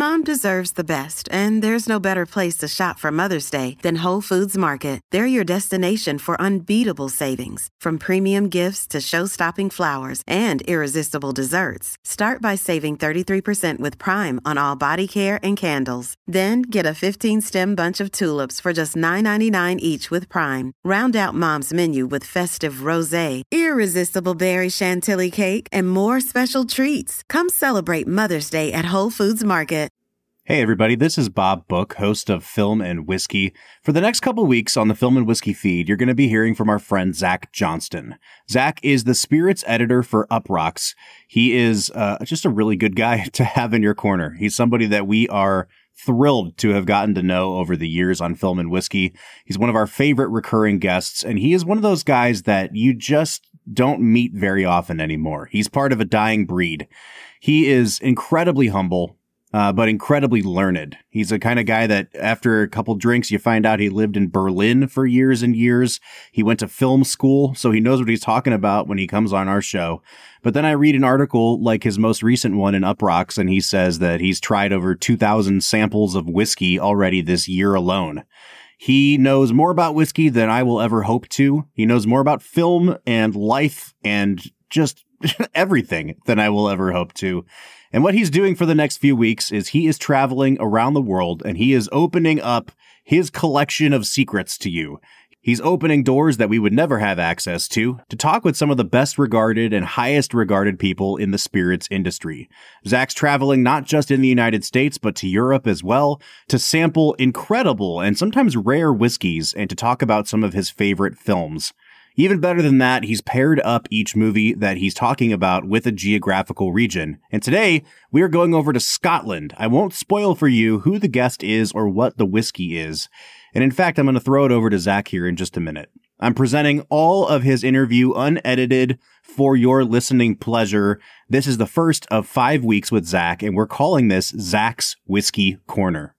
Mom deserves the best, and there's no better place to shop for Mother's Day than Whole Foods Market. They're your destination for unbeatable savings, from premium gifts to show-stopping flowers and irresistible desserts. Start by saving 33% with Prime on all body care and candles. Then get a 15-stem bunch of tulips for just $9.99 each with Prime. Round out Mom's menu with festive rosé, irresistible berry chantilly cake, and more special treats. Come celebrate Mother's Day at Whole Foods Market. Hey everybody, this is Bob Book, host of Film and Whiskey. For the next couple weeks on the Film and Whiskey feed, you're going to be hearing from our friend Zach Johnston. Zach is the spirits editor for Uproxx. He is just a really good guy to have in your corner. He's somebody that we are thrilled to have gotten to know over the years on Film and Whiskey. He's one of our favorite recurring guests, and he is one of those guys that you just don't meet very often anymore. He's part of a dying breed. He is incredibly humble, but incredibly learned. He's the kind of guy that after a couple drinks, you find out he lived in Berlin for years and years. He went to film school, so he knows what he's talking about when he comes on our show. But then I read an article like his most recent one in Uproxx, and he says that he's tried over 2,000 samples of whiskey already this year alone. He knows more about whiskey than I will ever hope to. He knows more about film and life and just everything than I will ever hope to. And what he's doing for the next few weeks is he is traveling around the world and he is opening up his collection of secrets to you. He's opening doors that we would never have access to talk with some of the best regarded and highest regarded people in the spirits industry. Zach's traveling not just in the United States, but to Europe as well, to sample incredible and sometimes rare whiskeys and to talk about some of his favorite films. Even better than that, he's paired up each movie that he's talking about with a geographical region. And today, we are going over to Scotland. I won't spoil for you who the guest is or what the whiskey is. And in fact, I'm going to throw it over to Zach here in just a minute. I'm presenting all of his interview unedited for your listening pleasure. This is the first of 5 weeks with Zach, and we're calling this Zach's Whiskey Corner.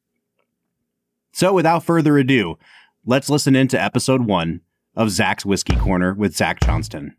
So without further ado, let's listen into episode 1 of Zach's Whiskey Corner with Zach Johnston.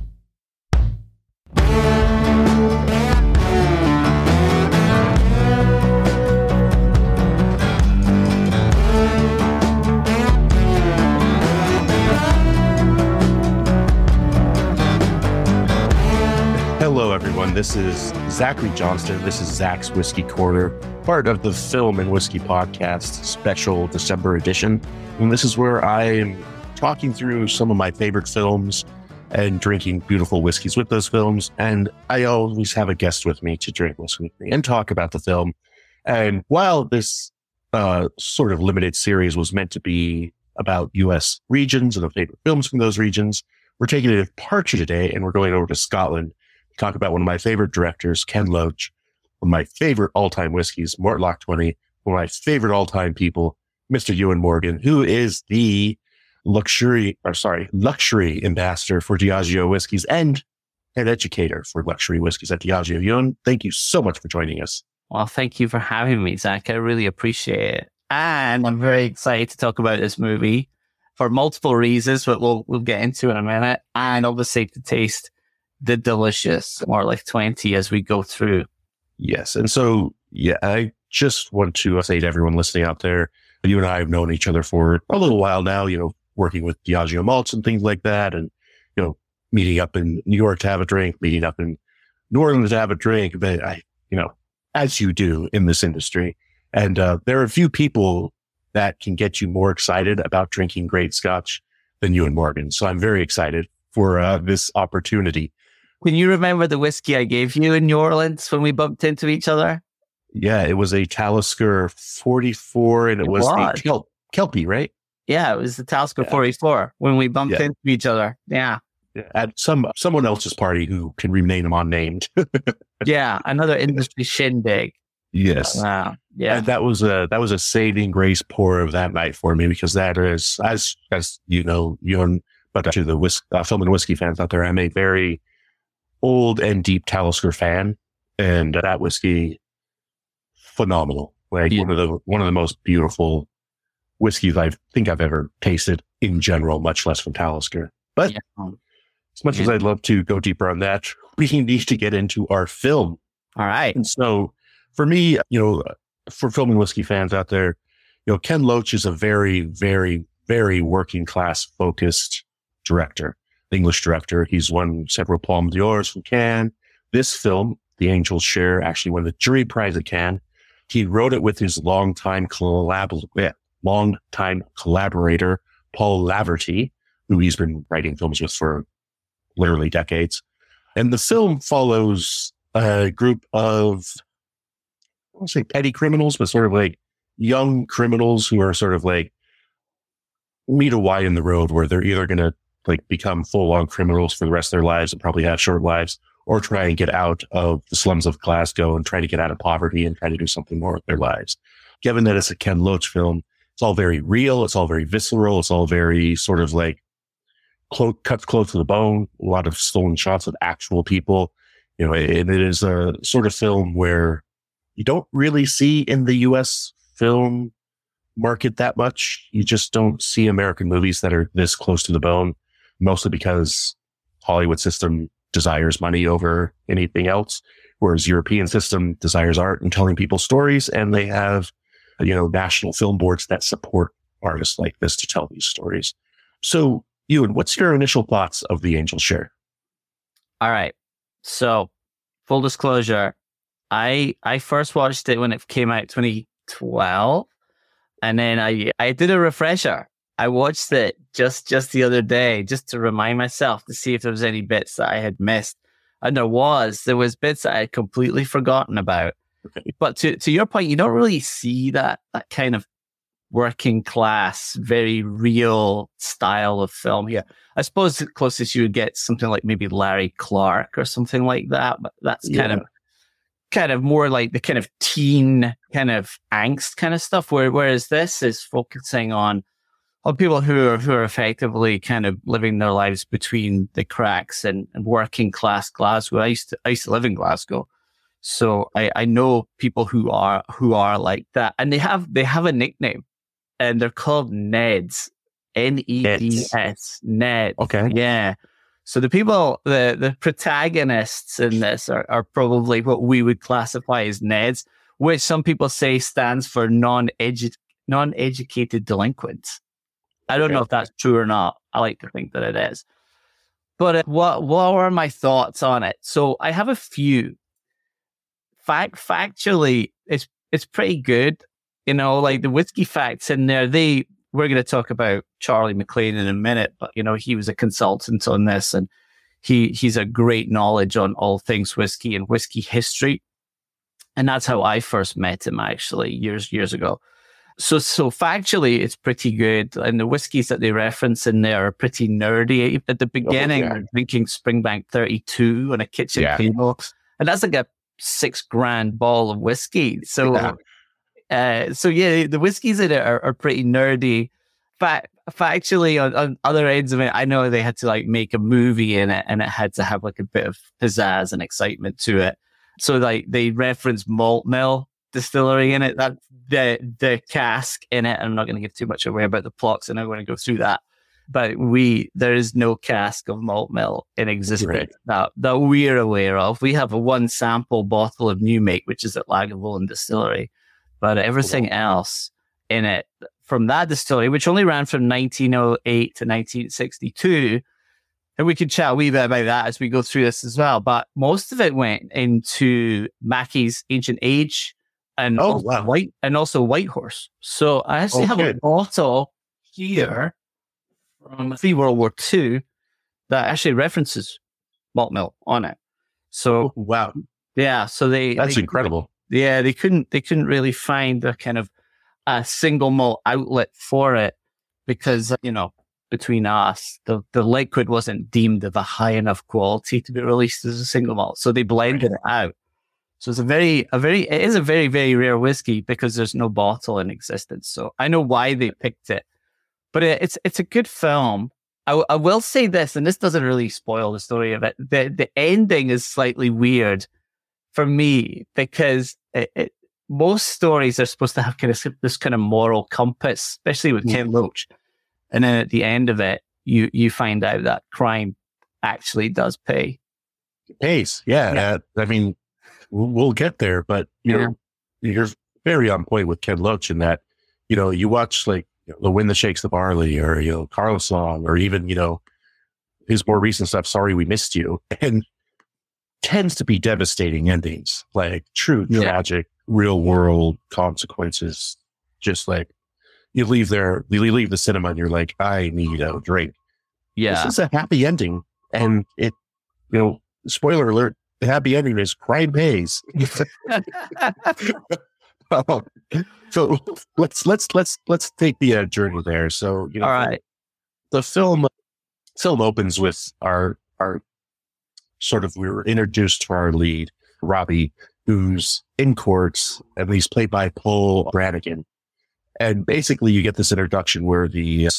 Hello, everyone. This is Zachary Johnston. This is Zach's Whiskey Corner, part of the Film and Whiskey Podcast special December edition. And this is where I am talking through some of my favorite films and drinking beautiful whiskeys with those films. And I always have a guest with me to drink whiskey with me and talk about the film. And while this sort of limited series was meant to be about U.S. regions and the favorite films from those regions, we're taking a departure today and we're going over to Scotland to talk about one of my favorite directors, Ken Loach, one of my favorite all-time whiskeys, Mortlach 20, one of my favorite all-time people, Mr. Ewan Morgan, who is the luxury ambassador for Diageo whiskeys and an educator for luxury whiskeys at Diageo. Ewan, thank you so much for joining us. Well, thank you for having me, Zach. I really appreciate it. And I'm very excited to talk about this movie for multiple reasons, but we'll get into in a minute. And obviously to taste the delicious Mortlach 20 as we go through. Yes. And so, yeah, I just want to say to everyone listening out there, you and I have known each other for a little while now, working with Diageo malts and things like that. And, meeting up in New York to have a drink, meeting up in New Orleans to have a drink, but as you do in this industry. And, there are a few people that can get you more excited about drinking great scotch than Ewan Morgan. So I'm very excited for, this opportunity. Can you remember the whiskey I gave you in New Orleans when we bumped into each other? Yeah, it was a Talisker 44 and it was the Kelpie, right? Yeah, it was the Talisker 44 when we bumped into each other. Yeah. At someone else's party who can remain unnamed. Yeah, another industry shindig. Yes. Wow. Yeah. And that was a saving grace pour of that night for me, because that is, as you know, but to the film and whiskey fans out there, I'm a very old and deep Talisker fan, and that whiskey, phenomenal. Like one of the most beautiful whiskeys I think I've ever tasted in general, much less from Talisker. But as much as I'd love to go deeper on that, we need to get into our film. All right. And so for me, for film and whiskey fans out there, Ken Loach is a very, very, very working class focused director, English director. He's won several Palme d'Ors from Cannes. This film, The Angel's Share, actually won the jury prize at Cannes. He wrote it with his longtime collaborator, Paul Laverty, who he's been writing films with for literally decades. And the film follows a group of, I won't say petty criminals, but sort of like young criminals who are sort of like meet a Y in the road where they're either going to like become full-on criminals for the rest of their lives and probably have short lives, or try and get out of the slums of Glasgow and try to get out of poverty and try to do something more with their lives. Given that it's a Ken Loach film, it's all very real. It's all very visceral. It's all very sort of like cuts close to the bone. A lot of stolen shots of actual people. And it is a sort of film where you don't really see in the US film market that much. You just don't see American movies that are this close to the bone, mostly because Hollywood system desires money over anything else, whereas European system desires art and telling people stories, and they have, national film boards that support artists like this to tell these stories. So, Ewan, what's your initial thoughts of The Angel's Share? All right. So, full disclosure, I first watched it when it came out 2012, and then I did a refresher. I watched it just the other day, just to remind myself to see if there was any bits that I had missed. And there was bits that I had completely forgotten about. Okay. But to your point, you don't really see that kind of working class, very real style of film here. I suppose the closest you would get something like maybe Larry Clark or something like that, but that's kind of more like the kind of teen kind of angst kind of stuff. Whereas this is focusing on people who are effectively kind of living their lives between the cracks and working class Glasgow. I used to live in Glasgow, so I know people who are like that, and they have a nickname, and they're called Neds, Neds, Ned. Okay, yeah. So the people, the protagonists in this are probably what we would classify as Neds, which some people say stands for non-educated delinquents. I don't know if that's true or not. I like to think that it is. But what are my thoughts on it? So I have a few. Factually, it's pretty good. Like the whiskey facts in there, we're going to talk about Charlie MacLean in a minute, but he was a consultant on this, and he's a great knowledge on all things whiskey and whiskey history. And that's how I first met him, actually, years ago. So factually, it's pretty good. And the whiskeys that they reference in there are pretty nerdy. At the beginning, they're drinking Springbank 32 on a kitchen table. And that's like a $6,000 ball of whiskey. So, the whiskeys in it are pretty nerdy. Factually, on other ends of it, I know they had to like make a movie in it, and it had to have like a bit of pizzazz and excitement to it. So like they reference Malt Mill Distillery in it, that the cask in it. I'm not going to give too much away about the plots, and I'm going to go through that. But there is no cask of Malt Mill in existence that we're aware of. We have a one sample bottle of new make, which is at Lagavulin Distillery, but everything else in it from that distillery, which only ran from 1908 to 1962. And we could chat a wee bit about that as we go through this as well. But most of it went into Mackie's Ancient Age and also Whitehorse. So I actually have a bottle here from World War II that actually references Malt Mill on it. So so that's incredible. Yeah, they couldn't really find a kind of a single malt outlet for it because between us, the liquid wasn't deemed of a high enough quality to be released as a single malt. So they blended it out. So it's it is a very, very rare whiskey because there's no bottle in existence. So I know why they picked it, but it's a good film. I will say this, and this doesn't really spoil the story of it. The ending is slightly weird for me because most stories are supposed to have this kind of moral compass, especially with Ken Loach. And then at the end of it, you find out that crime actually does pay. It pays, yeah. I mean, we'll get there, but you're very on point with Ken Loach in that, you watch like The Wind That Shakes the Barley or, Carlos Song, or even, his more recent stuff, Sorry We Missed You, and tends to be devastating endings, like true tragic, real world consequences. Just like you leave the cinema and you're like, I need a drink. Yeah. This is a happy ending. And it, spoiler alert, the happy ending is crime pays. So let's take the journey there. So, all right. The film opens with our sort of, we were introduced to our lead, Robbie, who's in court, and he's played by Paul Brannigan. And basically you get this introduction where the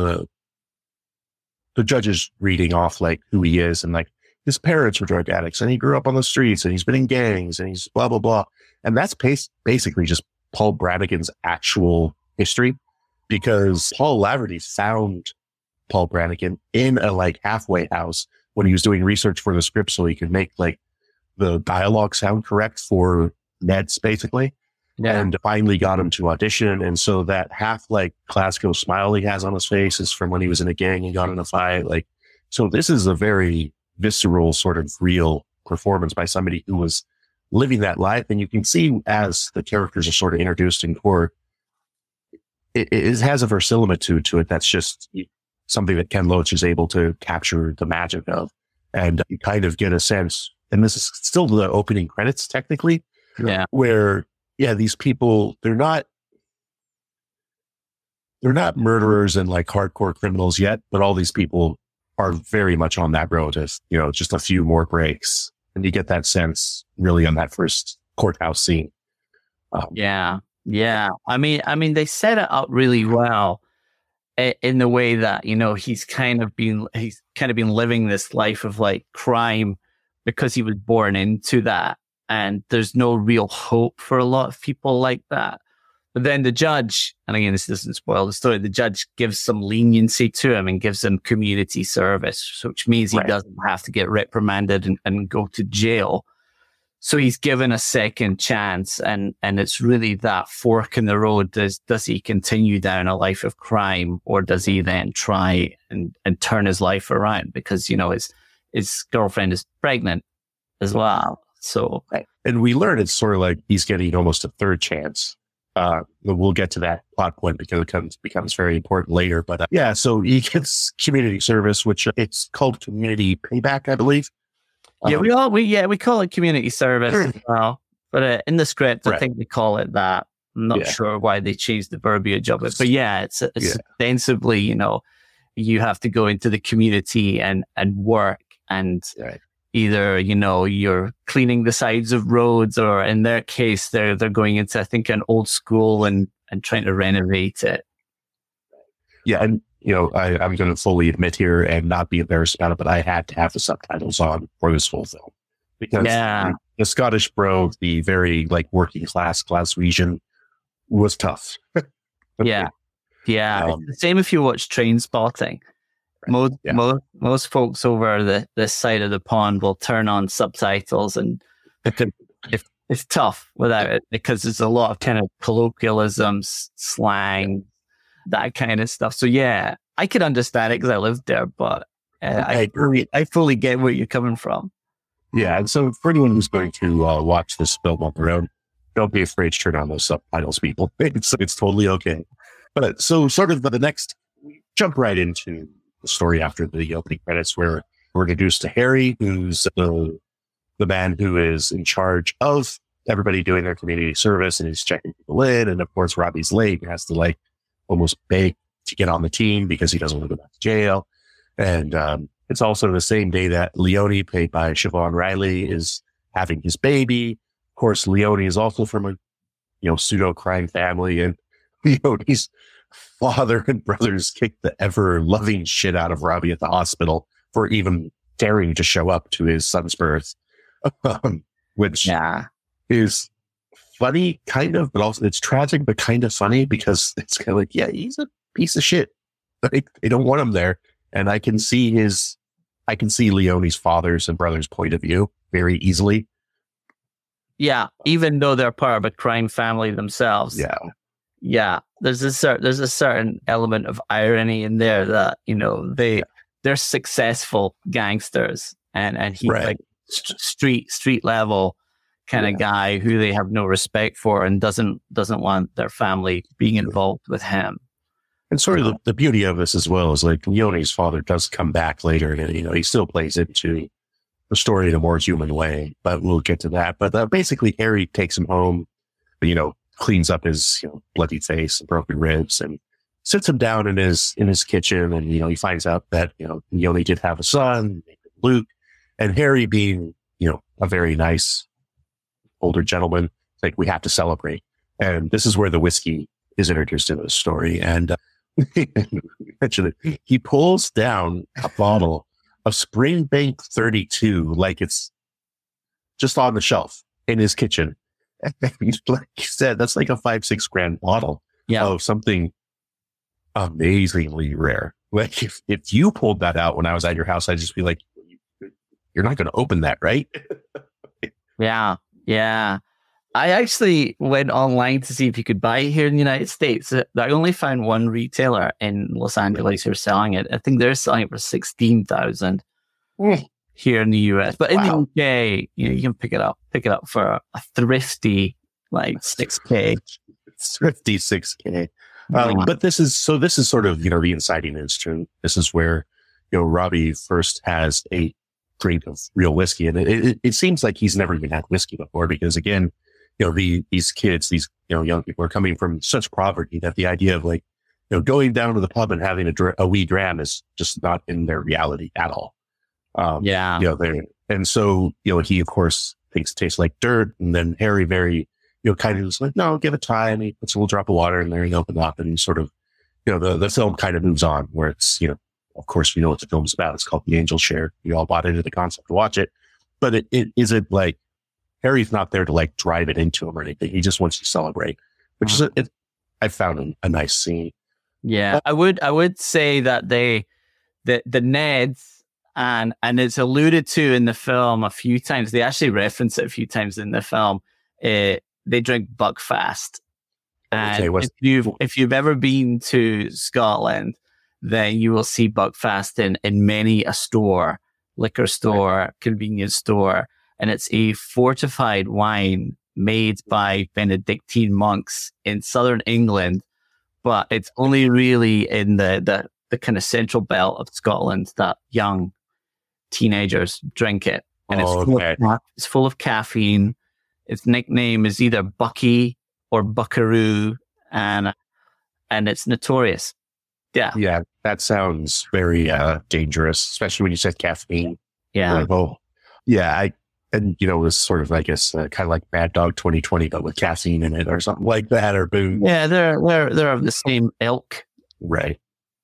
judge is reading off like who he is, and like his parents were drug addicts and he grew up on the streets and he's been in gangs and he's blah, blah, blah. And that's basically just Paul Brannigan's actual history, because Paul Laverty found Paul Brannigan in a like halfway house when he was doing research for the script so he could make like the dialogue sound correct for Ned's basically. Yeah. And finally got him to audition. And so that half like classical smile he has on his face is from when he was in a gang and got in a fight. Like, so this is a very visceral sort of real performance by somebody who was living that life. And you can see as the characters are sort of introduced in court, it has a verisimilitude to it. That's just something that Ken Loach is able to capture the magic of. And you kind of get a sense, and this is still the opening credits technically, where, these people, they're not murderers and like hardcore criminals yet, but all these people are very much on that road as, just a few more breaks. And you get that sense really on that first courthouse scene. Yeah. I mean, they set it up really well in the way that, he's kind of been living this life of like crime because he was born into that. And there's no real hope for a lot of people like that. But then the judge, and again, this doesn't spoil the story, the judge gives some leniency to him and gives him community service, which means he doesn't have to get reprimanded and go to jail. So he's given a second chance, and it's really that fork in the road. Does he continue down a life of crime, or does he then try and turn his life around? Because, his girlfriend is pregnant as well. So, and we learn it's sort of like he's getting almost a third chance. We'll get to that plot point because it becomes very important later. But so he gets community service, which it's called community payback, I believe. We call it community service as well. But in the script, I think they call it that. I'm not sure why they changed the verbiage of it, but it's ostensibly, you have to go into the community and work and. Either, you're cleaning the sides of roads, or in their case, they're going into, I think, an old school and trying to renovate it. Yeah. And, I'm going to fully admit here and not be embarrassed about it, but I had to have the subtitles on for this whole film because the Scottish brogue, the very like working class Glaswegian was tough. Yeah. It's the same if you watch Trainspotting. Most folks over this side of the pond will turn on subtitles, and it's tough without it because there's a lot of kind of colloquialisms, slang, that kind of stuff. So I could understand it because I lived there, but I fully get where you're coming from. Yeah, and so for anyone who's going to watch this film on their own, don't be afraid to turn on those subtitles, people. It's totally okay. But so sort of the next, jump right into the story after the opening credits, where we're introduced to Harry, who's the man who is in charge of everybody doing their community service, and he's checking people in. And of course, Robbie's late and has to like almost beg to get on the team because he doesn't want to go back to jail. And it's also the same day that Leone, played by Siobhan Riley, is having his baby. Of course, Leone is also from a pseudo crime family, and Leone's father and brothers kicked the ever loving shit out of Robbie at the hospital for even daring to show up to his son's birth, which is funny, kind of, but also it's tragic, but kind of funny because it's kind of like, he's a piece of shit. Like, they don't want him there. And I can see Leone's father's and brother's point of view very easily. Yeah, even though they're part of a crime family themselves. Yeah. Yeah, there's a certain element of irony in there that, you know, they're successful gangsters, and he's Right. like street level kind of guy who they have no respect for and doesn't want their family being involved with him. And sort of the beauty of this as well is like Leone's father does come back later, and, you know, he still plays into the story in a more human way, but we'll get to that. But basically Harry takes him home, you know, cleans up his, you know, bloody face and broken ribs, and sits him down in his kitchen. And, you know, he finds out that, you know, Leone did have a son, Luke, and Harry, being, you know, a very nice older gentleman, like, we have to celebrate. And this is where the whiskey is introduced into the story. And mention it. He pulls down a bottle of Springbank 32, like it's just on the shelf in his kitchen. And like you said, that's like a $5-6 grand bottle of something amazingly rare. Like if you pulled that out when I was at your house, I'd just be like, you're not going to open that, right? Yeah. I actually went online to see if you could buy it here in the United States. I only found one retailer in Los Angeles who are selling it. I think they're selling it for $16,000 here in the US. But in the UK, you know, you can pick it up for a thrifty like $6K. Thrifty $6K. But this is sort of, you know, the inciting incident. This is where, you know, Robbie first has a drink of real whiskey, and it seems like he's never even had whiskey before, because again, you know, these kids, these, you know, young people are coming from such poverty that the idea of, like, you know, going down to the pub and having a wee dram is just not in their reality at all. You know, and so, you know, he of course thinks it tastes like dirt, and then Harry very, you know, kind of is like, no, give it time. He puts a little drop of water in there and open up, and sort of, you know, the film kind of moves on, where it's, you know, of course we know what the film's about. It's called The Angel Share. We all bought into the concept to watch it, but it isn't like, Harry's not there to like drive it into him or anything. He just wants to celebrate, which is I found a nice scene. Yeah, I would say that the Neds, and it's alluded to in the film a few times. They actually reference it a few times in the film. They drink Buckfast, and if you've ever been to Scotland, then you will see Buckfast in many a store, liquor store, convenience store. And it's a fortified wine made by Benedictine monks in southern England, but it's only really in the kind of central belt of Scotland that young teenagers drink it. And it's full of caffeine. Its nickname is either Bucky or Buckaroo, and it's notorious. Yeah, that sounds very dangerous, especially when you said caffeine. Yeah. Like, and, you know, it was sort of, I guess, kind of like Mad Dog 2020, but with caffeine in it or something like that, or booze. Yeah, they're of the same ilk. Right.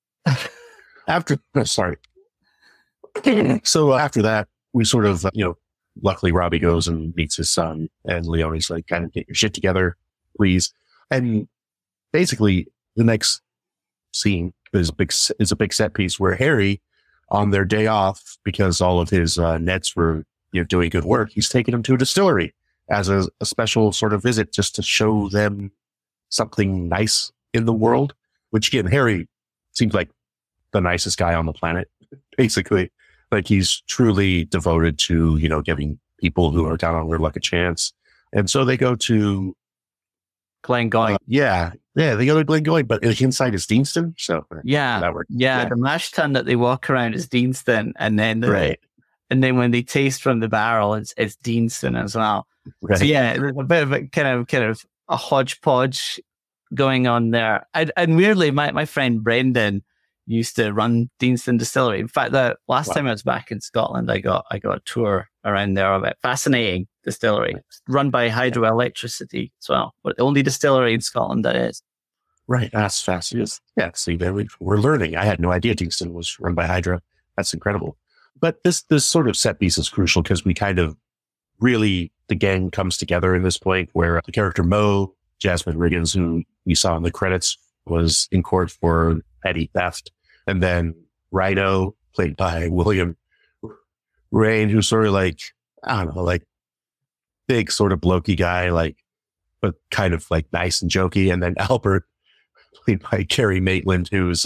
So after that, we sort of, you know, luckily Robbie goes and meets his son, and Leone's like, kind of get your shit together, please. And basically the next scene is a big set piece where Harry, on their day off, because all of his nets were, you know, doing good work, he's taking them to a distillery as a special sort of visit, just to show them something nice in the world, which again, Harry seems like the nicest guy on the planet, basically. Like, he's truly devoted to, you know, giving people who are down on their luck a chance. And so they go to Glengoyne. They go to Glengoyne, but inside is Deanston. So that worked. Yeah, the mash tun that they walk around is Deanston, and then and then when they taste from the barrel, it's Deanston as well. Right. So yeah, there's a bit of a kind of a hodgepodge going on there. And weirdly, my friend Brendan used to run Deanston Distillery. In fact, the last time I was back in Scotland, I got a tour around there of it. Fascinating distillery, run by hydroelectricity as well, but the only distillery in Scotland that is. Right, that's fascinating. Yeah, see, there we're learning. I had no idea Deanston was run by Hydra. That's incredible. But this sort of set piece is crucial, because we kind of really, the gang comes together in this point where the character Mo, Jasmine Riggins, who we saw in the credits, was in court for petty theft. And then Rhino, played by William Rain, who's sort of like, I don't know, like, big sort of blokey guy, like, but kind of like nice and jokey. And then Albert, played by Gary Maitland, who's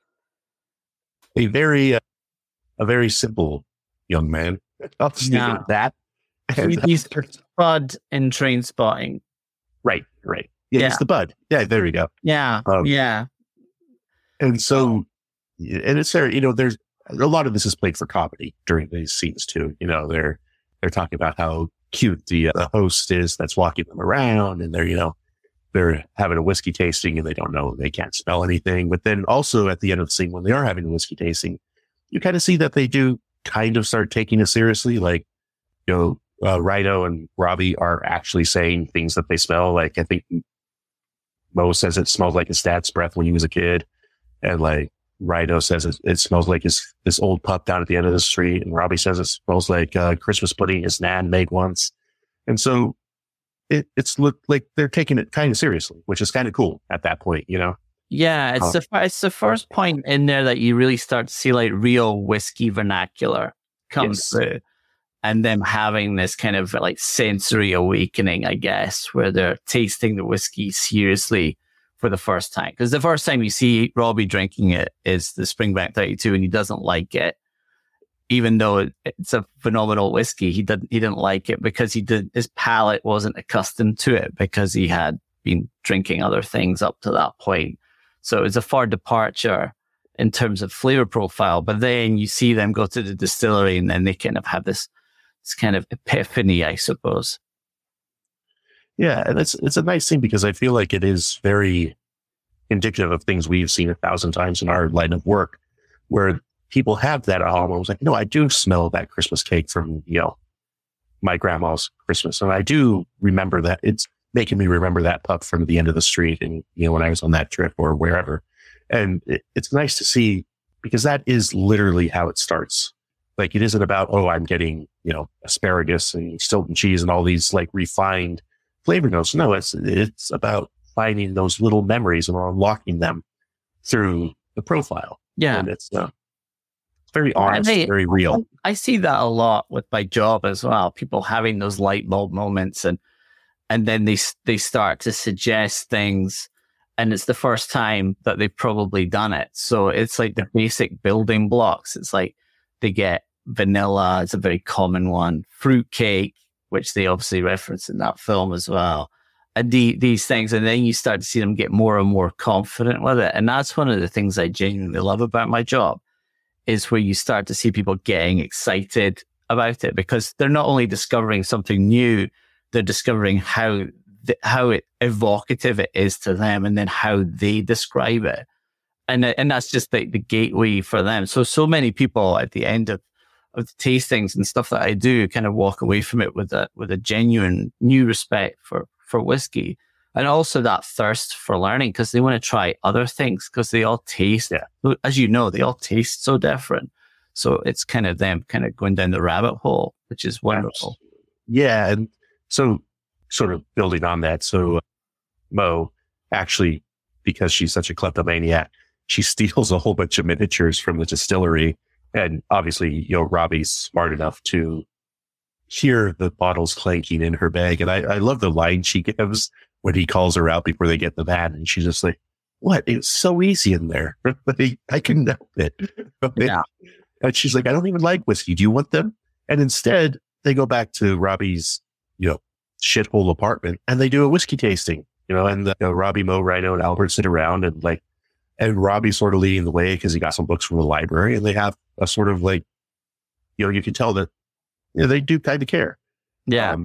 a very simple young man. I'll just leave it at that. And He's Bud in Trainspotting. Right. Yeah, he's the Bud. Yeah, there we go. Yeah, yeah. And so, and it's there, there's a lot of this is played for comedy during these scenes too. They're talking about how cute the host is that's walking them around, and they're having a whiskey tasting and they can't smell anything. But then also at the end of the scene, when they are having a whiskey tasting, you kind of see that they do kind of start taking it seriously. Like, Rhino and Robbie are actually saying things that they smell. Like, I think Mo says it smells like his dad's breath when he was a kid. And like Rhino says it smells like this old pup down at the end of the street. And Robbie says it smells like Christmas pudding his nan made once. And so it's like they're taking it kind of seriously, which is kind of cool at that point, Yeah, it's the first point in there that you really start to see like real whiskey vernacular come through, and them having this kind of like sensory awakening, I guess, where they're tasting the whiskey seriously for the first time. Because the first time you see Robbie drinking it is the Springbank 32, and he doesn't like it, even though it's a phenomenal whiskey. He didn't like it because his palate wasn't accustomed to it because he had been drinking other things up to that point. So it's a far departure in terms of flavor profile. But then you see them go to the distillery, and then they kind of have this kind of epiphany, I suppose. Yeah, and it's a nice thing because I feel like it is very indicative of things we've seen 1,000 times in our line of work, where people have that aha moment. Like, no, I do smell that Christmas cake from, my grandma's Christmas. And I do remember that. It's making me remember that pup from the end of the street and, when I was on that trip or wherever. And it's nice to see, because that is literally how it starts. Like, it isn't about, oh, I'm getting, asparagus and Stilton cheese and all these like refined flavor notes. No, it's about finding those little memories and unlocking them through the profile. Yeah. And it's very honest, very real. I see that a lot with my job as well. People having those light bulb moments, and then they start to suggest things, and it's the first time that they've probably done it. So it's like the basic building blocks. It's like they get vanilla, it's a very common one, fruitcake, which they obviously reference in that film as well. And these things, and then you start to see them get more and more confident with it. And that's one of the things I genuinely love about my job, is where you start to see people getting excited about it, because they're not only discovering something new, they're discovering how evocative it is to them, and then how they describe it. And that's just the gateway for them. So many people at the end of the tastings and stuff that I do kind of walk away from it with a genuine new respect for whiskey, and also that thirst for learning, because they want to try other things, because they all taste, as you know, they all taste so different. So it's kind of them kind of going down the rabbit hole, which is wonderful. Yeah. And so sort of building on that. So Mo actually, because she's such a kleptomaniac, she steals a whole bunch of miniatures from the distillery. And obviously, Robbie's smart enough to hear the bottles clanking in her bag. And I love the line she gives when he calls her out before they get the van. And she's just like, what? It was so easy in there. I couldn't help it. Yeah. And she's like, I don't even like whiskey. Do you want them? And instead, they go back to Robbie's, shithole apartment, and they do a whiskey tasting, and Robbie, Mo, Rhino, and Albert sit around, and Robbie's sort of leading the way because he got some books from the library, and they have a sort of like, you can tell that they do kind of care. Yeah.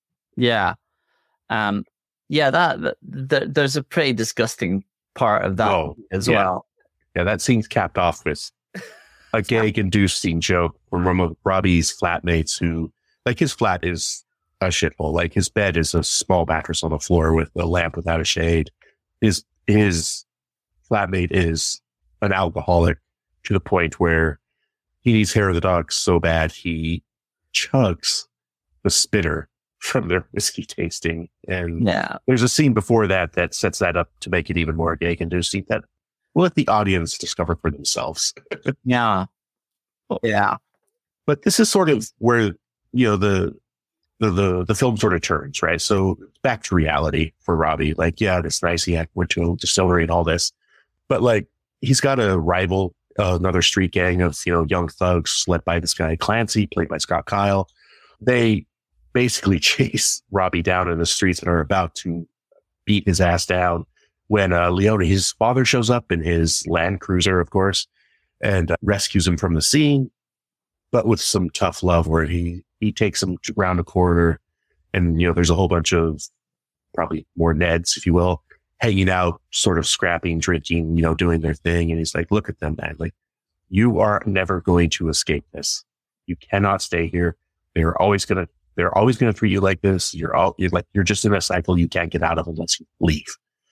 There's a pretty disgusting part of that as well. Yeah, that scene's capped off with a gag-inducing joke from one of Robbie's flatmates who, like, his flat is a shithole. Like, his bed is a small mattress on the floor with a lamp without a shade. His flatmate is an alcoholic to the point where he needs hair of the dog so bad he chugs the spitter from their whiskey tasting. And there's a scene before that sets that up to make it even more gag-inducing that we'll let the audience discover for themselves. Yeah. But this is sort of where, the film sort of turns, right? So back to reality for Robbie. Like, yeah, it's nice he went to a distillery and all this, but like he's got a rival, another street gang of, young thugs led by this guy Clancy, played by Scott Kyle. They basically chase Robbie down in the streets and are about to beat his ass down when Leone, his father, shows up in his Land Cruiser, of course, and rescues him from the scene, but with some tough love where he takes him around a corner and, there's a whole bunch of probably more Neds, if you will, hanging out, sort of scrapping, drinking, doing their thing. And he's like, look at them, man. Like, you are never going to escape this. You cannot stay here. They're always going to treat you like this. You're just in a cycle you can't get out of unless you leave.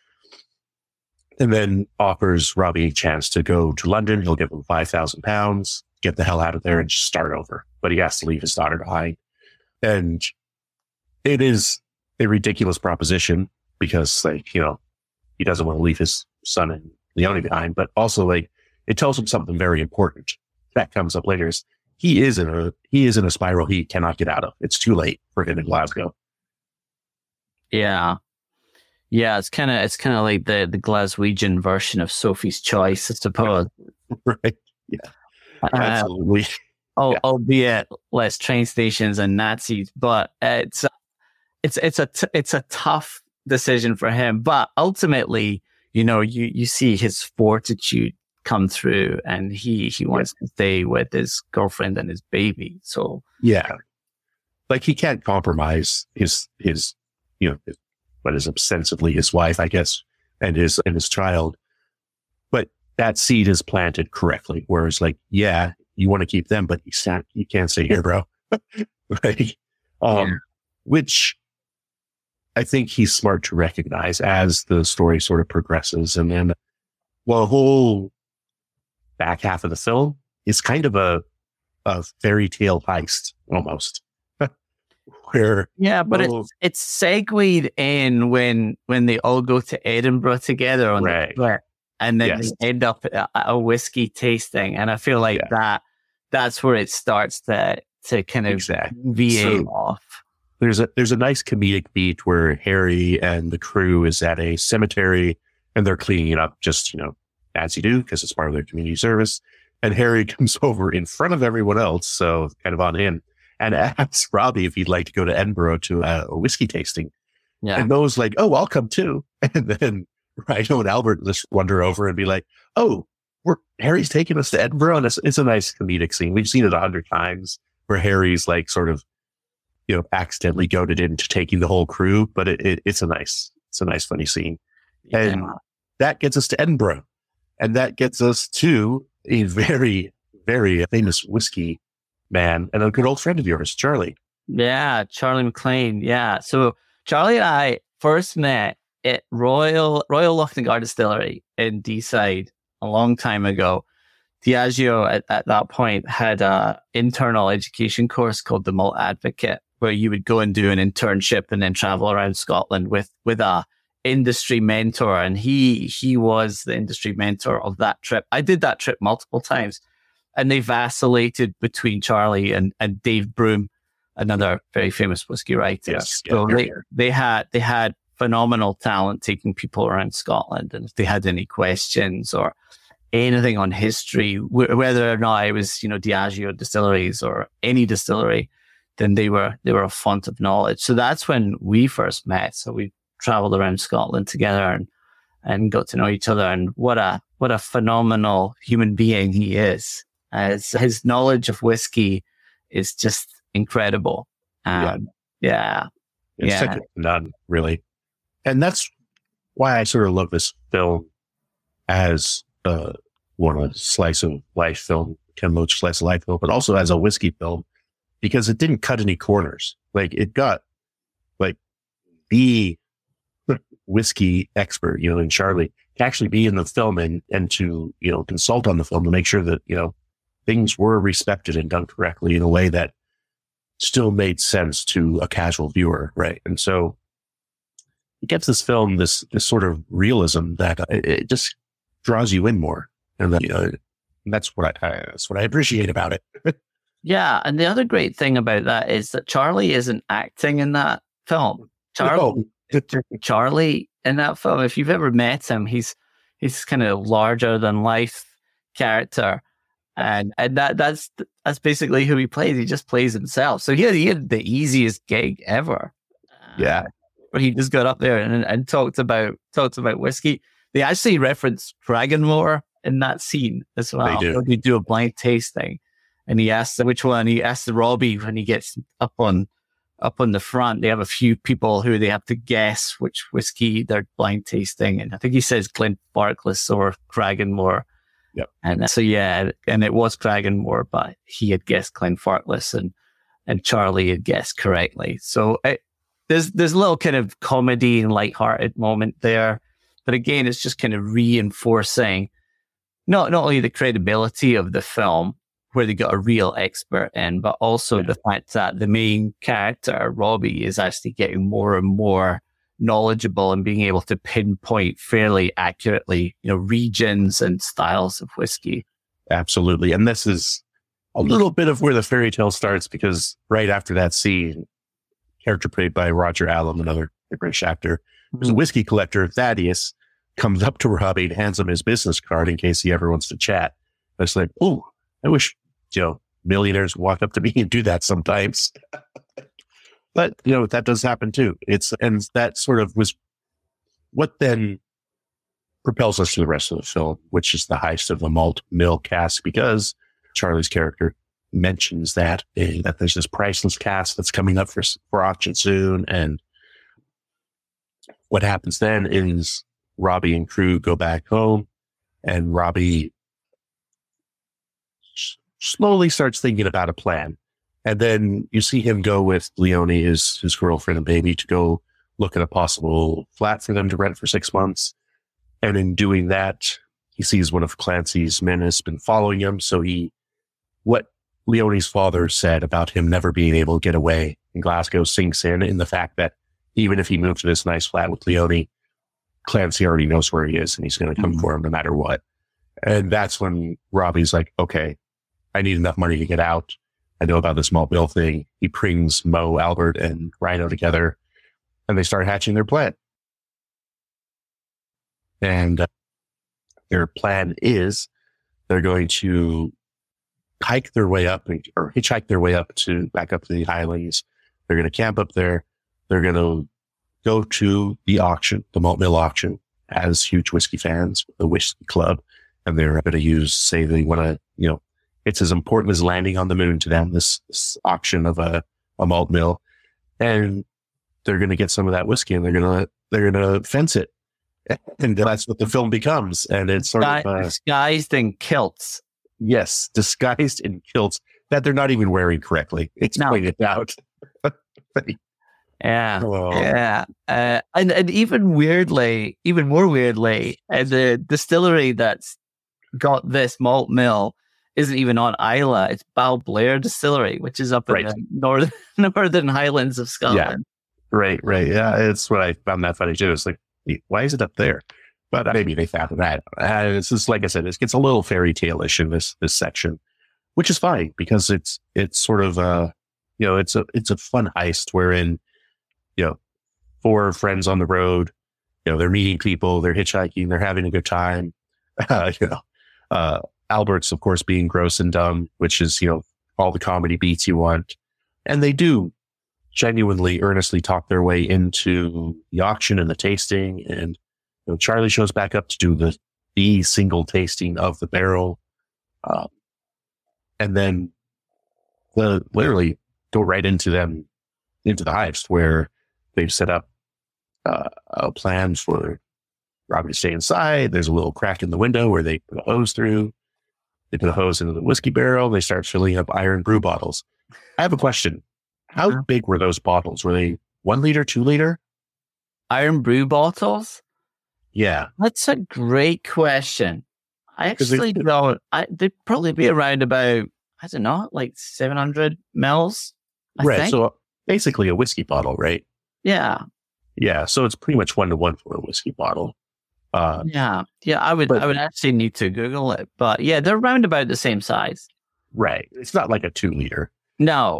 And then offers Robbie a chance to go to London. He'll give him £5,000, get the hell out of there and just start over. But he has to leave his daughter behind. And it is a ridiculous proposition because, like, he doesn't want to leave his son and Leone behind, but also, like, it tells him something very important that comes up later. Is he is in a spiral he cannot get out of. It's too late for him in Glasgow. Yeah. Yeah, it's kind of like the Glaswegian version of Sophie's Choice, I suppose. Right. Yeah. Absolutely. Albeit less train stations and Nazis, but it's a tough decision for him. But ultimately, you see his fortitude come through, and he wants to stay with his girlfriend and his baby. So yeah, like he can't compromise his what is ostensibly his wife, I guess, and his child. But that seed is planted correctly. Whereas, like, yeah, you want to keep them, but you can't stay here, bro. Right? Which I think he's smart to recognize as the story sort of progresses. And then, the whole back half of the film is kind of a fairy tale heist almost. Where it's segued in when they all go to Edinburgh together on the trip, and then they end up at a whiskey tasting, and I feel like that's where it starts to kind of veer off. There's a nice comedic beat where Harry and the crew is at a cemetery and they're cleaning it up, just as you do, because it's part of their community service. And Harry comes over in front of everyone else, so kind of on in, and asks Robbie if he'd like to go to Edinburgh to a whiskey tasting. Yeah. And Noah's like, oh, I'll come too. And then Rhino and Albert just wander over and be like, oh, Harry's taking us to Edinburgh. And it's a nice comedic scene. We've seen it 100 times where Harry's like sort of, accidentally goaded into taking the whole crew, but it's a nice funny scene. Yeah. And that gets us to Edinburgh. And that gets us to a very, very famous whiskey man and a good old friend of yours, Charlie. Yeah, Charlie McLean. Yeah. So Charlie and I first met at Royal Lochnagar Distillery in Deeside a long time ago. Diageo at that point had a internal education course called the Malt Advocate, where you would go and do an internship and then travel around Scotland with a industry mentor. And he was the industry mentor of that trip. I did that trip multiple times, and they vacillated between Charlie and Dave Broom, another very famous whiskey writer. Yes. So they had phenomenal talent taking people around Scotland. And if they had any questions or anything on history, whether or not it was, Diageo distilleries or any distillery, then they were a font of knowledge. So that's when we first met. So we traveled around Scotland together and got to know each other. And what a phenomenal human being he is. As his knowledge of whiskey is just incredible. It's second to none, really. And that's why I sort of love this film as one of slice of life film, Ken Loach slice of life film, but also as a whiskey film, because it didn't cut any corners. Like, it got like the whiskey expert, in Charlie, to actually be in the film and to, consult on the film to make sure that, things were respected and done correctly in a way that still made sense to a casual viewer. Right. And so it gives this film this sort of realism that it just draws you in more. And that's what I appreciate about it. Yeah, and the other great thing about that is that Charlie isn't acting in that film. Charlie in that film, if you've ever met him, he's kind of larger than life character, and that's basically who he plays. He just plays himself. So he had the easiest gig ever. Yeah, where he just got up there and talked about whiskey. They actually reference Cragganmore in that scene as well. They do a blind tasting, and he asks which one. He asks the Robbie when he gets up on the front. They have a few people who they have to guess which whiskey they're blind tasting, and I think he says Glenfarclas or Cragganmore. Yep. And so and it was Cragganmore, but he had guessed Glenfarclas, and Charlie had guessed correctly. So there's a little kind of comedy and lighthearted moment there. But again, it's just kind of reinforcing not only the credibility of the film, where they got a real expert in, but also the fact that the main character, Robbie, is actually getting more and more knowledgeable and being able to pinpoint fairly accurately, regions and styles of whiskey. Absolutely. And this is a little bit of where the fairy tale starts, because right after that scene, character played by Roger Allam, another British actor, who's a whiskey collector, Thaddeus, comes up to Robbie and hands him his business card in case he ever wants to chat. It's like, oh, I wish, millionaires walk up to me and do that sometimes. But, that does happen too. And that sort of was what then propels us to the rest of the film, which is the heist of the malt mill cask, because Charlie's character mentions that there's this priceless cask that's coming up for auction soon. And what happens then is Robbie and crew go back home, and Robbie slowly starts thinking about a plan. And then you see him go with Leone, his girlfriend and baby, to go look at a possible flat for them to rent for 6 months. And in doing that, he sees one of Clancy's men has been following him. So what Leone's father said about him never being able to get away in Glasgow sinks in the fact that even if he moved to this nice flat with Leone, Clancy already knows where he is, and he's going to come for him no matter what. And that's when Robbie's like, okay, I need enough money to get out. I know about this malt bill thing. He brings Mo, Albert, and Rhino together, and they start hatching their plan. And their plan is they're going to hike their way up, or hitchhike their way back up to the Highlands. They're going to camp up there. They're going to go to the auction, the malt mill auction, as huge whiskey fans, the whiskey club. And they're going to say they want to, it's as important as landing on the moon to them, this auction of a malt mill. And they're going to get some of that whiskey, and they're going to fence it. And that's what the film becomes. And it's sort of disguised in kilts. Yes, disguised in kilts that they're not even wearing correctly. It's pointed out. Yeah. Oh. Yeah. And even more weirdly, the distillery that's got this malt mill isn't even on Islay. It's Balblair Distillery, which is up in the northern Highlands of Scotland. Yeah. Right. Yeah. It's what I found that funny too. It's like, why is it up there? But maybe they found that. It's just, like I said, it gets a little fairy tale-ish in this section, which is fine, because it's sort of it's a fun heist wherein, 4 friends on the road, they're meeting people, they're hitchhiking, they're having a good time. Albert's, of course, being gross and dumb, which is, all the comedy beats you want. And they do genuinely, earnestly talk their way into the auction and the tasting. And Charlie shows back up to do the single tasting of the barrel. And then literally go right into the heist, where they've set up a plan for Robbie to stay inside. There's a little crack in the window where they put a hose through. They put a hose into the whiskey barrel. They start filling up iron brew bottles. I have a question. How big were those bottles? Were they 1 liter, 2 liter? Iron brew bottles? Yeah. That's a great question. I actually don't. They'd probably be around about, I don't know, like 700 mils. I think. So basically a whiskey bottle, right? Yeah. Yeah. So it's pretty much 1-to-1 for a whiskey bottle. Yeah. I would actually need to Google it, but yeah, they're around about the same size. Right. It's not like a 2-liter. No.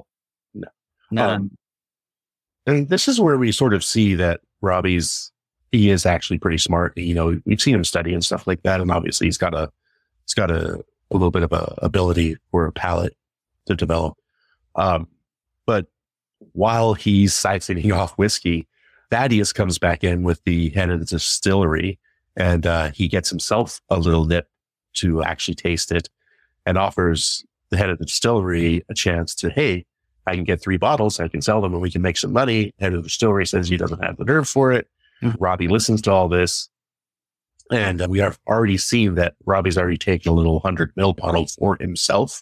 And this is where we sort of see that he is actually pretty smart. You know, we've seen him study and stuff like that. And obviously he's got a little bit of a ability for a palate to develop. But while he's siphoning off whiskey, Thaddeus comes back in with the head of the distillery, and he gets himself a little nip to actually taste it, and offers the head of the distillery a chance to, hey, I can get 3 bottles, I can sell them, and we can make some money. Head of the distillery says he doesn't have the nerve for it. Mm-hmm. Robbie listens to all this, and we have already seen that Robbie's already taken a little 100 ml bottle for himself.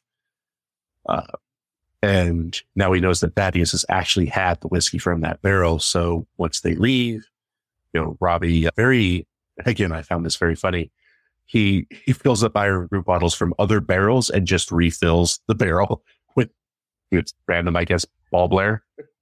And now he knows that Thaddeus has actually had the whiskey from that barrel. So once they leave, you know, Robbie, again, I found this very funny. He fills up Iron Group bottles from other barrels and just refills the barrel with random, I guess, ball Blair.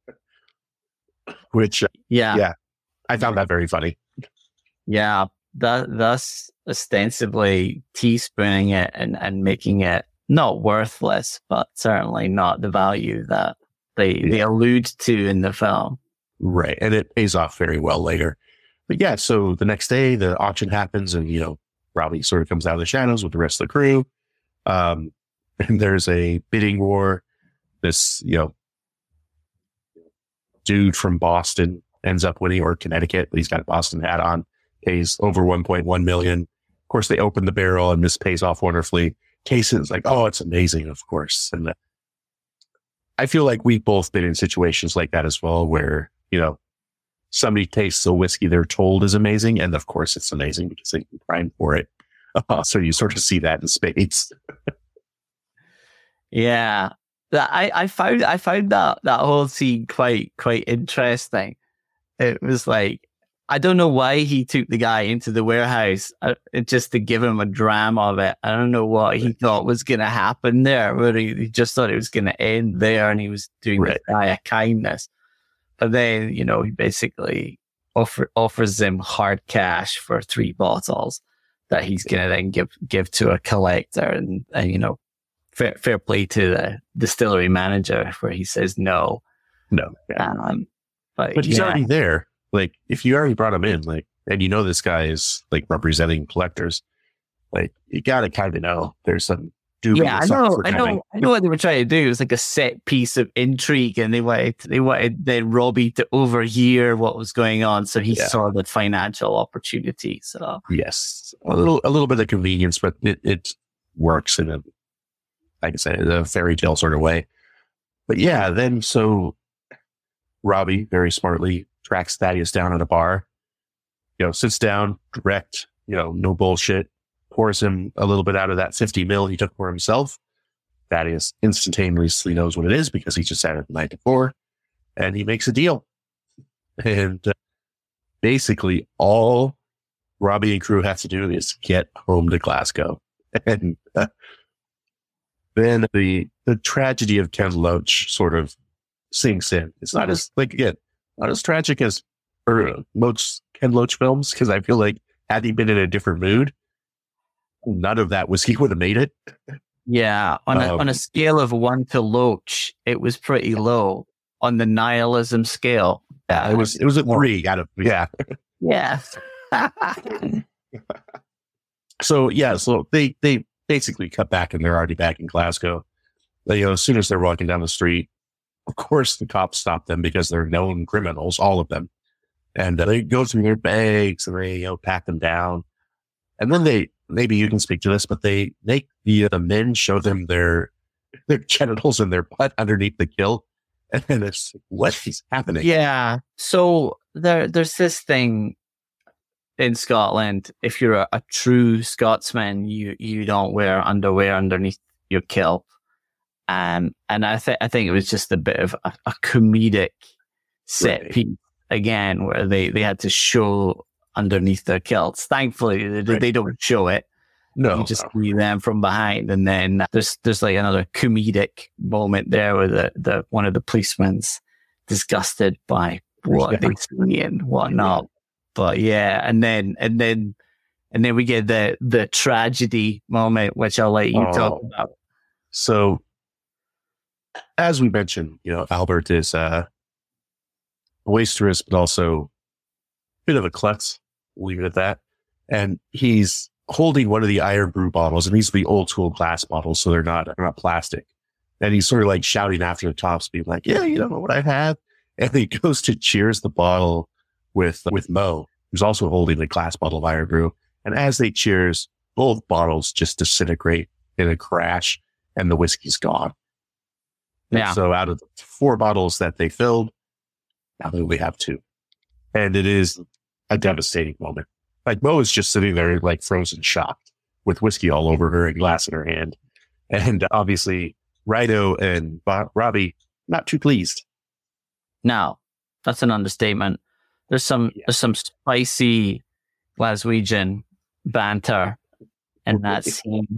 Which, yeah, I found that very funny. Yeah, thus ostensibly teaspooning it and making it not worthless, but certainly not the value that they allude to in the film. Right. And it pays off very well later. But yeah, so the next day the auction happens, and, you know, Robbie sort of comes out of the shadows with the rest of the crew. And there's a bidding war. This, you know, dude from Boston ends up winning, or Connecticut. He's got a Boston hat on, pays over $1.1 million. Of course, they open the barrel and this pays off wonderfully. Casey's like, oh, it's amazing, of course. And I feel like we've both been in situations like that as well, where, you know, somebody tastes a whiskey they're told is amazing, and of course it's amazing because they can prime for it. So you sort of see that in spades. Yeah, I found that whole scene quite interesting. It was like, I don't know why he took the guy into the warehouse just to give him a dram of it. I don't know what he thought was going to happen there, where he just thought it was going to end there, and he was doing the guy a kindness. But then, you know, he basically offers him hard cash for 3 bottles that he's going to then give to a collector, and you know, fair play to the distillery manager, where he says no. But he's already there. Like, if you already brought him in, like, and you know this guy is like representing collectors, like, you gotta kind of know there's some dubious. Yeah, I know what they were trying to do. It was like a set piece of intrigue, and they wanted then Robbie to overhear what was going on, so he saw the financial opportunity. So yes, a little bit of convenience, but it works in a, like I said, a fairy tale sort of way. But yeah, then so Robbie very smartly tracks Thaddeus down at a bar, you know, sits down, direct, you know, no bullshit, pours him a little bit out of that 50 ml he took for himself. Thaddeus instantaneously knows what it is because he just had it the night before, and he makes a deal. And basically all Robbie and crew have to do is get home to Glasgow. And then the tragedy of Ken Loach sort of sinks in. It's not as, like, again, not as tragic as Ken Loach films, because I feel like had he been in a different mood, none of that whiskey would have made it. Yeah, on a scale of 1 to Loach, it was pretty low on the nihilism scale. Yeah, it was a 3 out of yeah. So they basically cut back, and they're already back in Glasgow. They, you know, as soon as they're walking down the street, of course, the cops stop them because they're known criminals, all of them. And they go through their bags and they, you know, pat them down. And then maybe you can speak to this, but they make the men show them their genitals and their butt underneath the kilt. And then it's, what is happening? Yeah. So there's this thing in Scotland. If you're a true Scotsman, you don't wear underwear underneath your kilt. And I think it was just a bit of a comedic set piece again, where they had to show underneath their kilts. Thankfully, they don't show it. No, you just see them from behind, and then there's like another comedic moment there where the one of the policemen's disgusted by what they see and whatnot. But yeah, and then we get the tragedy moment, which I'll let you talk about. So as we mentioned, Albert is boisterous, but also a bit of a klutz. We'll leave it at that. And he's holding one of the Iron Brew bottles, and these are the old school glass bottles, so they're not plastic. And he's sort of like shouting after the tops, being like, "Yeah, you don't know what I have." And he goes to cheers the bottle with Mo, who's also holding the glass bottle of Iron Brew. And as they cheers, both bottles just disintegrate in a crash, and the whiskey's gone. Yeah. And so out of the 4 bottles that they filled, now they only have 2. And it is a devastating moment. Like, Mo is just sitting there, like, frozen shocked with whiskey all over her and glass in her hand. And obviously, Rhino and Robbie, not too pleased. No, that's an understatement. There's some spicy Glaswegian banter in that scene.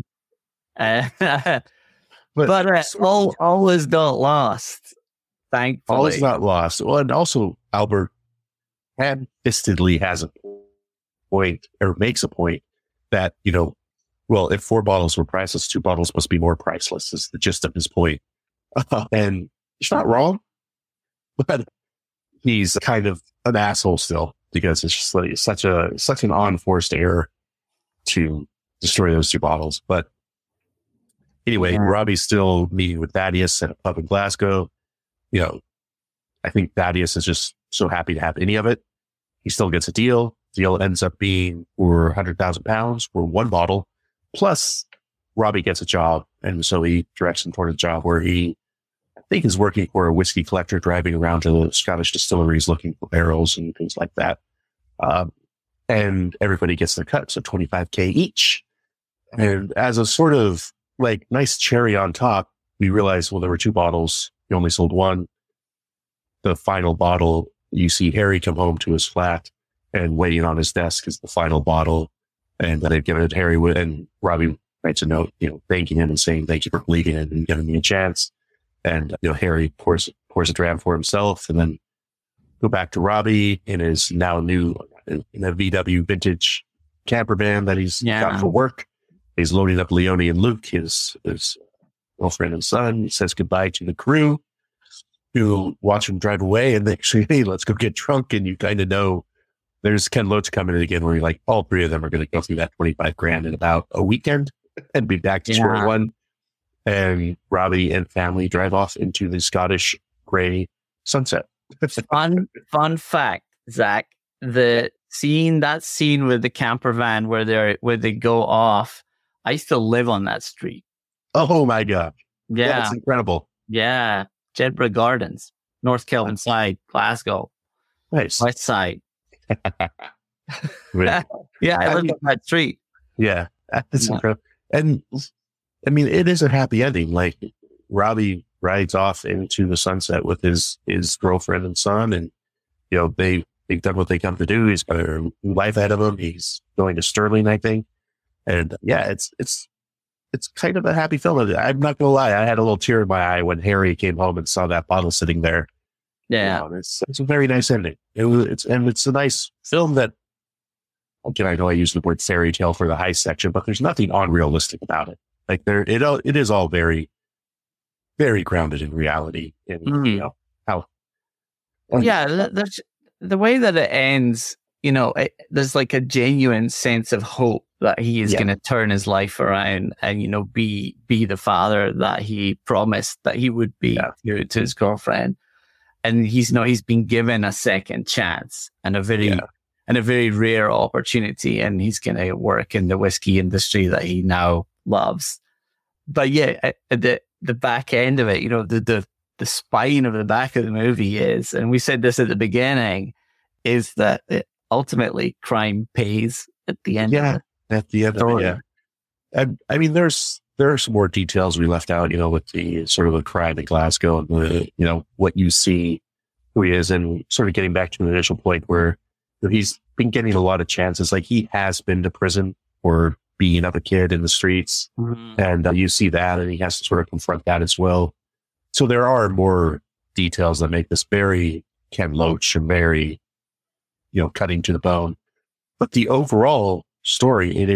But all is not lost, thankfully. All is not lost. Well, and also, Albert ham-fistedly has a point, or makes a point, that, well, if 4 bottles were priceless, 2 bottles must be more priceless, is the gist of his point. And he's not wrong, but he's kind of an asshole still, because it's just like such an unforced error to destroy those 2 bottles. But anyway, Robbie's still meeting with Thaddeus at a pub in Glasgow. I think Thaddeus is just so happy to have any of it. He still gets a deal. Deal ends up being for £100,000 for 1 bottle. Plus, Robbie gets a job, and so he directs him toward a job where he, I think, is working for a whiskey collector, driving around to the Scottish distilleries looking for barrels and things like that. And everybody gets their cut, so $25,000 each. And as a sort of like nice cherry on top, we realized, well, there were 2 bottles. He only sold 1. The final bottle, you see Harry come home to his flat, and waiting on his desk is the final bottle. And they've given it to Harry, and Robbie writes a note, thanking him and saying, "Thank you for believing in and giving me a chance." And, Harry pours a dram for himself, and then go back to Robbie in his now new, in a VW vintage camper van that he's got for work. He's loading up Leone and Luke, his girlfriend and son. He says goodbye to the crew, who watch him drive away, and they say, "Hey, let's go get drunk." And you kind of know there's Ken Loach coming in again, where you're like, all 3 of them are going to go through that $25,000 in about a weekend and be back to square one. And Robbie and family drive off into the Scottish grey sunset. Fun fact, Zach, that scene with the camper van where they go off, I still live on that street. Oh my God. Yeah. That's incredible. Yeah. Jedburgh Gardens, North Kelvin side, Glasgow. Nice. West side. Yeah, I live on that street. Yeah. That's incredible. And I mean, it is a happy ending. Like, Robbie rides off into the sunset with his girlfriend and son, and they've done what they come to do. He's got a new life ahead of him. He's going to Stirling, I think. And yeah, it's kind of a happy film. I'm not gonna lie, I had a little tear in my eye when Harry came home and saw that bottle sitting there. Yeah, it's a very nice ending. It's a nice film that, again, I know I use the word fairy tale for the high section, but there's nothing unrealistic about it. Like, it is all very, very grounded in reality. And how. Yeah, the way that it ends. There's like a genuine sense of hope that he is going to turn his life around and, be the father that he promised that he would be to his girlfriend. And he's been given a second chance and a very rare opportunity, and he's going to work in the whiskey industry that he now loves. But the back end of it, the spine of the back of the movie is, and we said this at the beginning, is that ultimately crime pays at the end. Yeah, at the end of it, yeah. And I mean, there are some more details we left out, with the sort of the crime in Glasgow and the, what you see, who he is, and sort of getting back to the initial point where he's been getting a lot of chances. Like, he has been to prison for beating up a kid in the streets, and you see that, and he has to sort of confront that as well. So there are more details that make this very Ken Loach and very, cutting to the bone. But the overall story, it is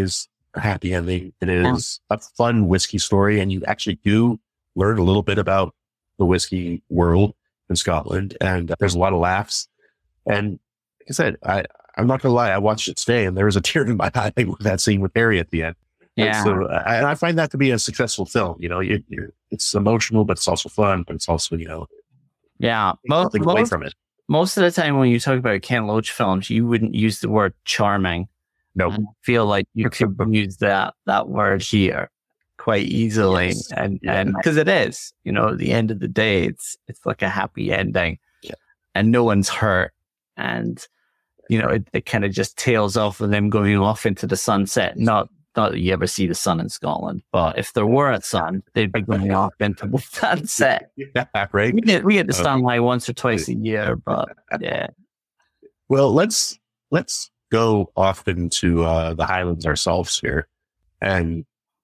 happy ending. It is a fun whiskey story, and you actually do learn a little bit about the whiskey world in Scotland, and there's a lot of laughs. And like I said, I'm not gonna lie, I watched it today, and there was a tear in my eye with that scene with Harry at the end. Yeah. And so I find that to be a successful film. You know, it's emotional, but it's also fun, but it's also, you know, yeah, nothing away from it. Most of the time when you talk about Ken Loach films, you wouldn't use the word charming. No, I feel like you could use that word here quite easily. Yes. And because it is, you know, at the end of the day, it's like a happy ending, and no one's hurt. And, you know, it kind of just tails off with them going off into the sunset. Not that you ever see the sun in Scotland, but if there were a sun, they'd be going off into the sunset. Yeah, right. We get the sunlight once or twice a year, but yeah. Well, let's go off into the Highlands ourselves here, and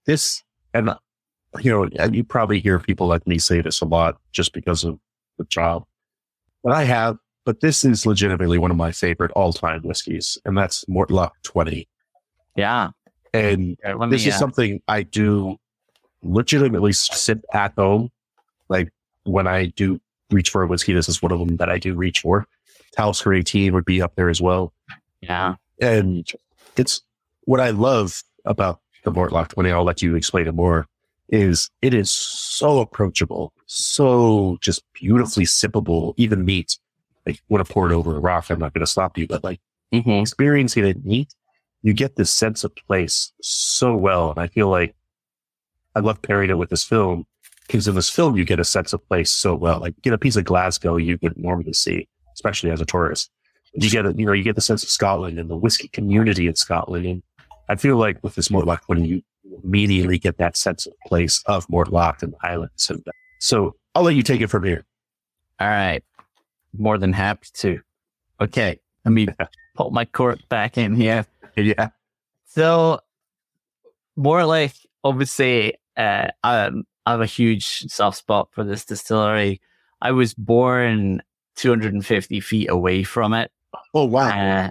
you know, you probably hear people like me say this a lot just because of the job that but this is legitimately one of my favorite all-time whiskeys, and that's Mortlach 20. Yeah. And this is something I do legitimately sit at home. Like when I do reach for a whiskey, this is one of them that I do reach for. Talisker 18 would be up there as well. Yeah. And it's what I love about the Mortlach 20, I'll let you explain it more, is it is so approachable, so just beautifully sippable, even neat. Like when I pour it over a rock, I'm not going to stop you, but like experiencing it neat, you get this sense of place so well. And I feel like I love pairing it with this film, because in this film, you get a sense of place so well. Like you get a piece of Glasgow you would normally see, especially as a tourist. You get the sense of Scotland and the whiskey community in Scotland. And I feel like with this Mortlach, when you immediately get that sense of place of Mortlach and the Highlands. And so I'll let you take it from here. All right. More than happy to. Okay. Let me put my cork back in here. Yeah. So Mortlach, obviously, I have a huge soft spot for this distillery. I was born 250 feet away from it. Oh, wow.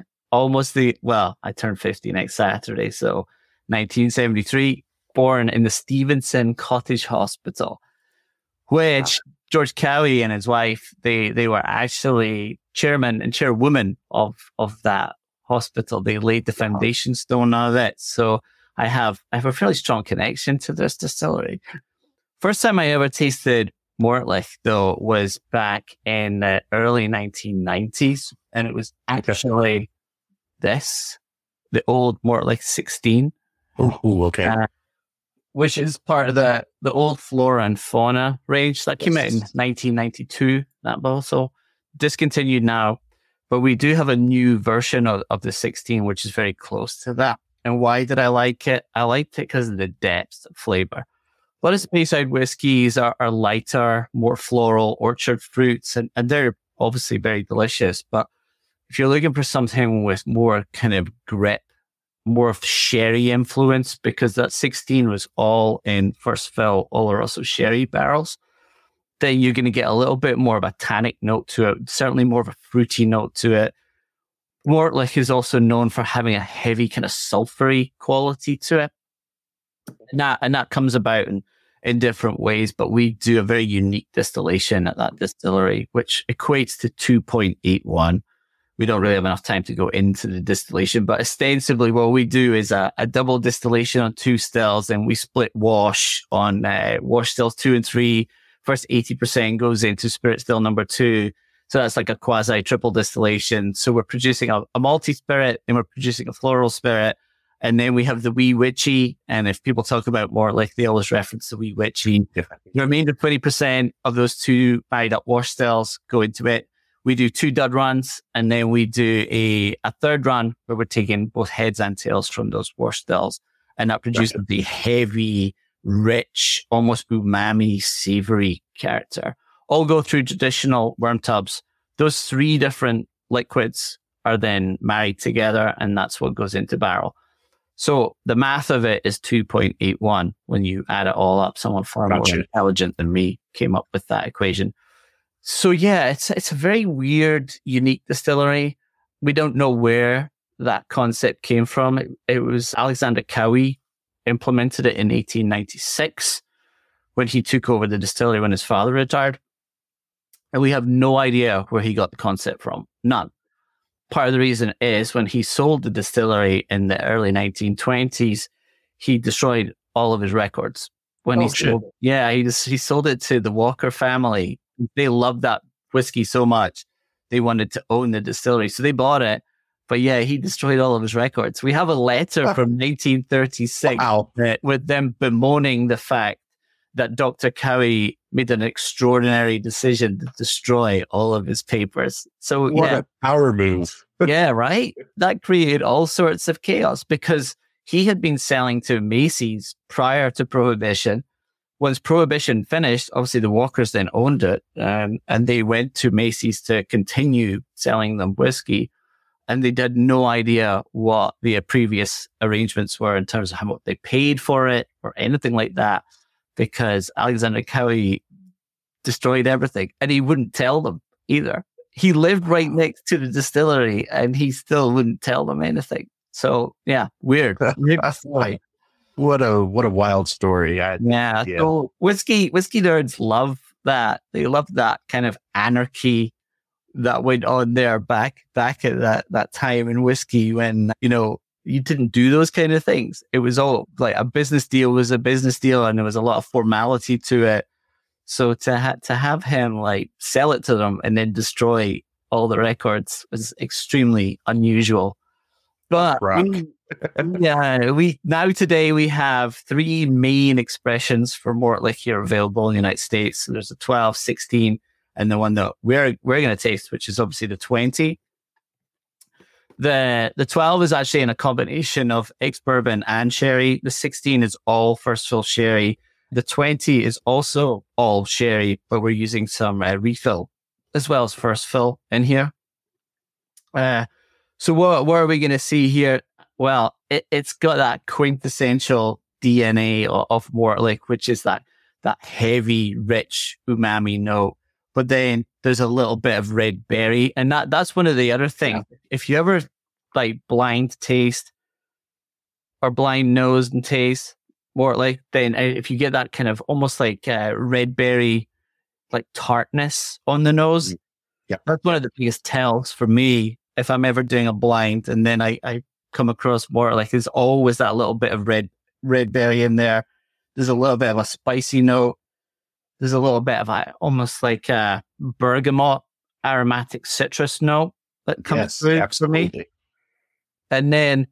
I turned 50 next Saturday. So 1973, born in the Stevenson Cottage Hospital, which George Cowie and his wife, they were actually chairman and chairwoman of that hospital. They laid the foundation stone of it. So I have a fairly strong connection to this distillery. First time I ever tasted Mortlach, though, was back in the early 1990s. And it was actually the old Mortlach 16. Oh, okay. Which is part of the old Flora and Fauna range that came out in 1992, that bottle. So discontinued now. But we do have a new version of the 16, which is very close to that. And why did I like it? I liked it because of the depth of flavor. A lot of Speyside whiskeys are lighter, more floral, orchard fruits, and they're obviously very delicious. But if you're looking for something with more kind of grip, more of sherry influence, because that 16 was all in first fill Oloroso sherry barrels, then you're going to get a little bit more of a tannic note to it, certainly more of a fruity note to it. Mortlach is also known for having a heavy kind of sulfury quality to it. And that comes about in different ways, but we do a very unique distillation at that distillery, which equates to 2.81. We don't really have enough time to go into the distillation, but ostensibly what we do is a double distillation on 2 stills, and we split wash on wash stills 2 and 3. First 80% goes into spirit still number 2. So that's like a quasi triple distillation. So we're producing a malty spirit, and we're producing a floral spirit. And then we have the wee witchy. And if people talk about Mortlach, they always reference the wee witchy. The remainder 20% of those 2 married up wash stills go into it. We do 2 dud runs, and then we do a third run where we're taking both heads and tails from those wash stills. And that produces the heavy, rich, almost umami, savory character. All go through traditional worm tubs. Those 3 different liquids are then married together, and that's what goes into barrel. So the math of it is 2.81 when you add it all up. Someone far more intelligent than me came up with that equation. So yeah, it's a very weird, unique distillery. We don't know where that concept came from. It was Alexander Cowie implemented it in 1896 when he took over the distillery when his father retired. And we have no idea where he got the concept from. None. Part of the reason is when he sold the distillery in the early 1920s, he destroyed all of his records. When he sold it to the Walker family. They loved that whiskey so much. They wanted to own the distillery. So they bought it. But yeah, he destroyed all of his records. We have a letter from 1936 with them bemoaning the fact that Dr. Cowie made an extraordinary decision to destroy all of his papers. So what a power move. Yeah, right? That created all sorts of chaos because he had been selling to Macy's prior to Prohibition. Once Prohibition finished, obviously the Walkers then owned it, and they went to Macy's to continue selling them whiskey. And they had no idea what the previous arrangements were in terms of how much they paid for it or anything like that, because Alexander Cowie destroyed everything and he wouldn't tell them either. He lived right next to the distillery and he still wouldn't tell them anything. So yeah, weird. What a wild story. So whiskey nerds love that. They love that kind of anarchy that went on there back at that time in whiskey when, you didn't do those kind of things. It was all like a business deal was a business deal and there was a lot of formality to it. So to have him like sell it to them and then destroy all the records was extremely unusual. But today we have three main expressions for malt liquor available in the United States. So there's a 12, 16, and the one that we're going to taste, which is obviously the 20. The 12 is actually in a combination of ex-bourbon and sherry. The 16 is all first fill sherry. The 20 is also all sherry, but we're using some refill as well as first fill in here. So what are we going to see here? Well, it's got that quintessential DNA of Mortlake, which is that heavy, rich umami note. But then there's a little bit of red berry. And that's one of the other things. Yeah. If you ever like blind taste or blind nose and taste Mortlake, then if you get that kind of almost like red berry, like tartness on the nose, that's one of the biggest tells for me if I'm ever doing a blind. And then I come across Mortlake, there's always that little bit of red berry in there. There's a little bit of a spicy note. There's a little bit of almost like a bergamot aromatic citrus note that comes through for me. And then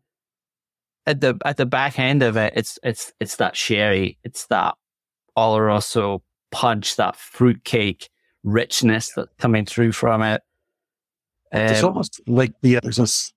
at the back end of it, it's that sherry, it's that Oloroso punch, that fruitcake richness that's coming through from it. It's almost like there's this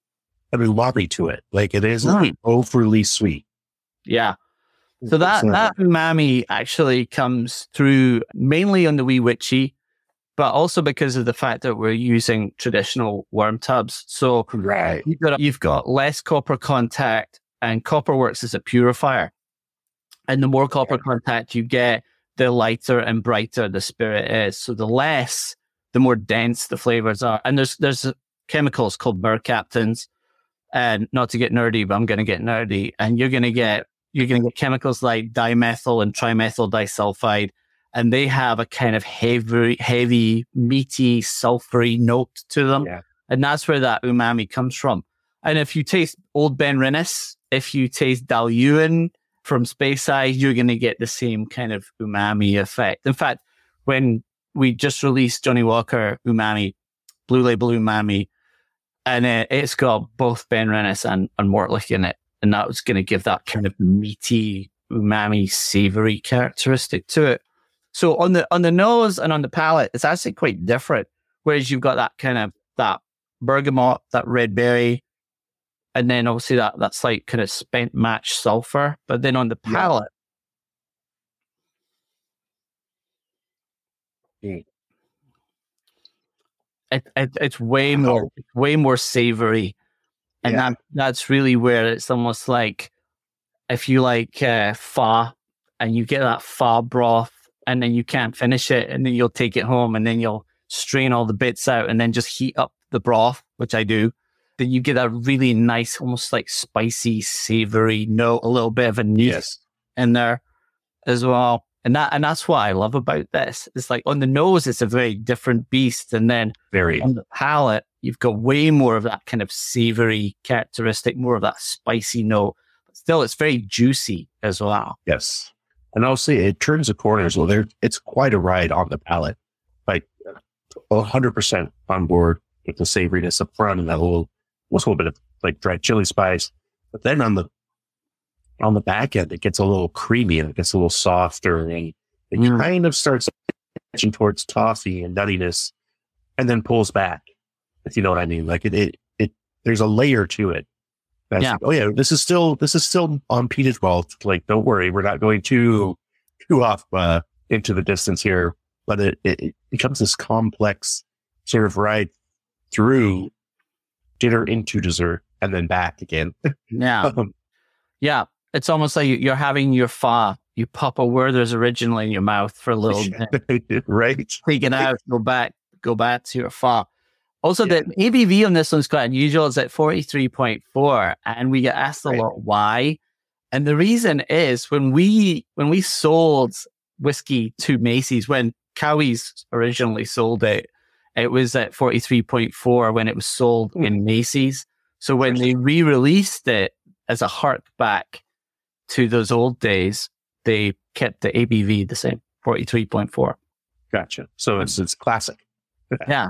lobby to it. Like it isn't overly sweet. Yeah. So that umami actually comes through mainly on the wee witchy, but also because of the fact that we're using traditional worm tubs. So you've got less copper contact, and copper works as a purifier. And the more copper contact you get, the lighter and brighter the spirit is. So the more dense the flavors are. And there's chemicals called mercaptans. And not to get nerdy, but I'm going to get nerdy. And you're going to get chemicals like dimethyl and trimethyl disulfide, and they have a kind of heavy, meaty, sulfury note to them. Yeah. And that's where that umami comes from. And if you taste Old Ben Rinnes, if you taste Dalyuan from Speyside, you're going to get the same kind of umami effect. In fact, when we just released Johnnie Walker Umami, Blue Label Umami, and it's got both Ben Rinnes and Mortlake in it. And that was going to give that kind of meaty, umami, savory characteristic to it. So on the nose and on the palate, it's actually quite different. Whereas you've got that kind of that bergamot, that red berry, and then obviously that slight kind of spent match sulfur. But then on the palate, it's way more savory. And that's really where it's almost like if you like pho and you get that pho broth and then you can't finish it and then you'll take it home and then you'll strain all the bits out and then just heat up the broth, which I do. then you get a really nice, almost like spicy, savory note, a little bit of a anise in there as well. And that's what I love about this. It's like on the nose, it's a very different beast. And then on the palate, you've got way more of that kind of savory characteristic, more of that spicy note. But still, it's very juicy as well. Yes. And I'll say it turns the corners. Well, it's quite a ride on the palate. Like 100% on board with the savoriness up front and that little bit of like dried chili spice. But then on the back end, it gets a little creamy and it gets a little softer and it kind of starts edging towards toffee and nuttiness and then pulls back, if you know what I mean. Like it there's a layer to it. That's like, oh yeah, this is still on peated well. Like, don't worry, we're not going too off into the distance here. But it becomes this complex sort of ride through dinner into dessert and then back again. Yeah. Yeah. It's almost like you're having your pho. You pop a Werther's originally in your mouth for a little bit. Right. Take it out, go back to your pho. Also, the ABV on this one's quite unusual. It's at 43.4, and we get asked a lot why. And the reason is when we sold whiskey to Macy's, when Cowie's originally sold it, it was at 43.4 when it was sold in Macy's. So when they re-released it as a hark back to those old days, they kept the ABV the same, 43.4. Gotcha. So it's classic. Yeah.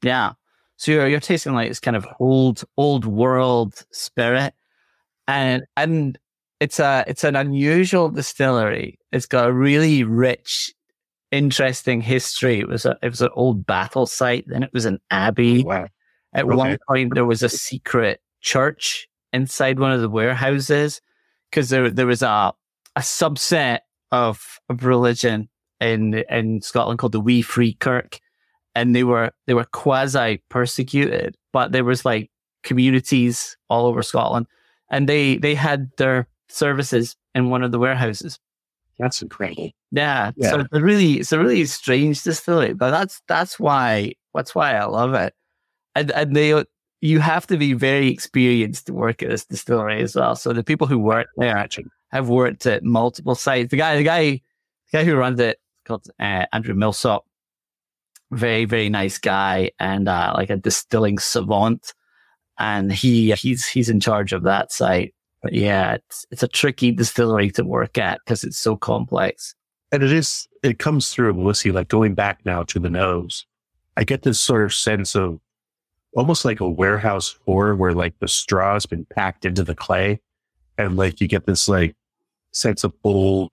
So you're tasting like this kind of old world spirit, and it's an unusual distillery. It's got a really rich, interesting history. It was an old battle site, then it was an abbey. Wow. At one point, there was a secret church inside one of the warehouses because there was a subset of religion in Scotland called the Wee Free Kirk, and they were quasi persecuted, but there was like communities all over Scotland, and they had their services in one of the warehouses. That's incredible. Yeah. So it's a really strange distillery, but that's why I love it. And you have to be very experienced to work at this distillery as well. So the people who work there have worked at multiple sites. The guy who runs it called Andrew Millsop. Very, very nice guy, and like a distilling savant. And he's in charge of that site. But yeah, it's a tricky distillery to work at because it's so complex. And it comes through in whiskey, like going back now to the nose. I get this sort of sense of almost like a warehouse pour where like the straw has been packed into the clay. And like you get this like sense of old,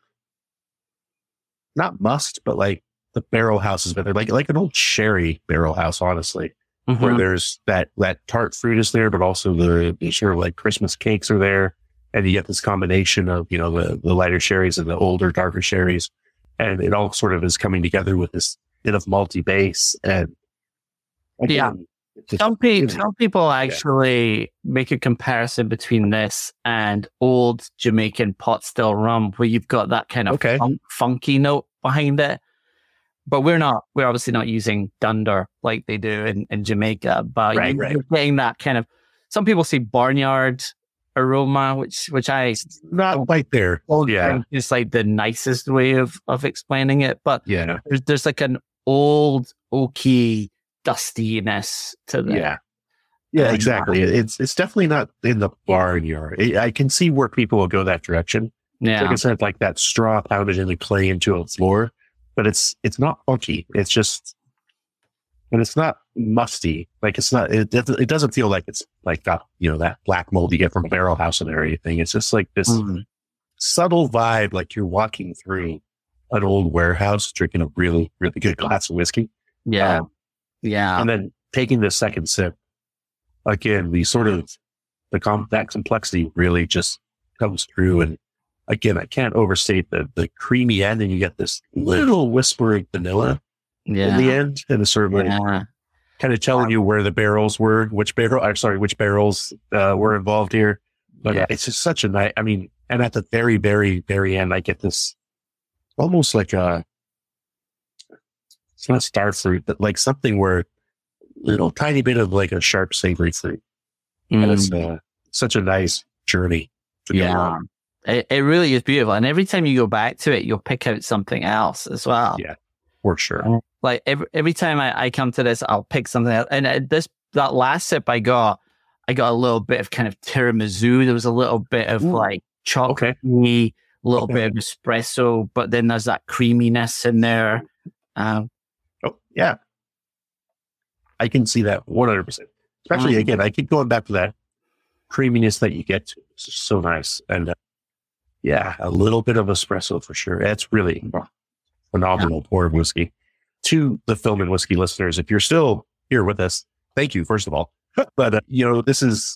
not must, but like the barrel house has been there, like an old sherry barrel house, honestly, where there's that tart fruit is there, but also the sort of like Christmas cakes are there. And you get this combination of, the lighter sherries and the older, darker sherries. And it all sort of is coming together with this bit of malty base. And again, some people actually make a comparison between this and old Jamaican pot still rum, where you've got that kind of funky note behind it. But we're obviously not using dunder like they do in Jamaica, but you're getting that kind of, some people say barnyard aroma, which I not quite there. It's like the nicest way of explaining it. But there's like an old oaky dustiness to that. Yeah, exactly. It's definitely not in the barnyard. I can see where people will go that direction. Yeah, like I said, like that straw pounded in the clay into a floor. But it's not funky. It's just, and it's not musty. Like it's not. It doesn't feel like it's like got that black mold you get from a barrel house or anything. It's just like this subtle vibe, like you're walking through an old warehouse drinking a really, really good glass of whiskey. Yeah. And then taking the second sip, again, that complexity really just comes through. And again, I can't overstate the creamy end, and you get this little whisper of vanilla in the end, and it's sort of like kind of telling you where the barrels were, which barrels were involved here. But it's just such a nice. I mean, and at the very, very, very end, I get this almost like it's not star fruit, but like something where little tiny bit of like a sharp savory fruit And it's such a nice journey to go on. It really is beautiful. And every time you go back to it, you'll pick out something else as well. Yeah, for sure. Like every time I come to this, I'll pick something else. And that last sip I got a little bit of kind of tiramisu. There was a little bit of like chocolate, a little bit of espresso, but then there's that creaminess in there. Yeah. I can see that 100%. Especially, again, I keep going back to that creaminess that you get to. It's just so nice. And a little bit of espresso for sure. It's really phenomenal pour of whiskey. To the Film and Whiskey listeners, if you're still here with us, thank you, first of all. But, this is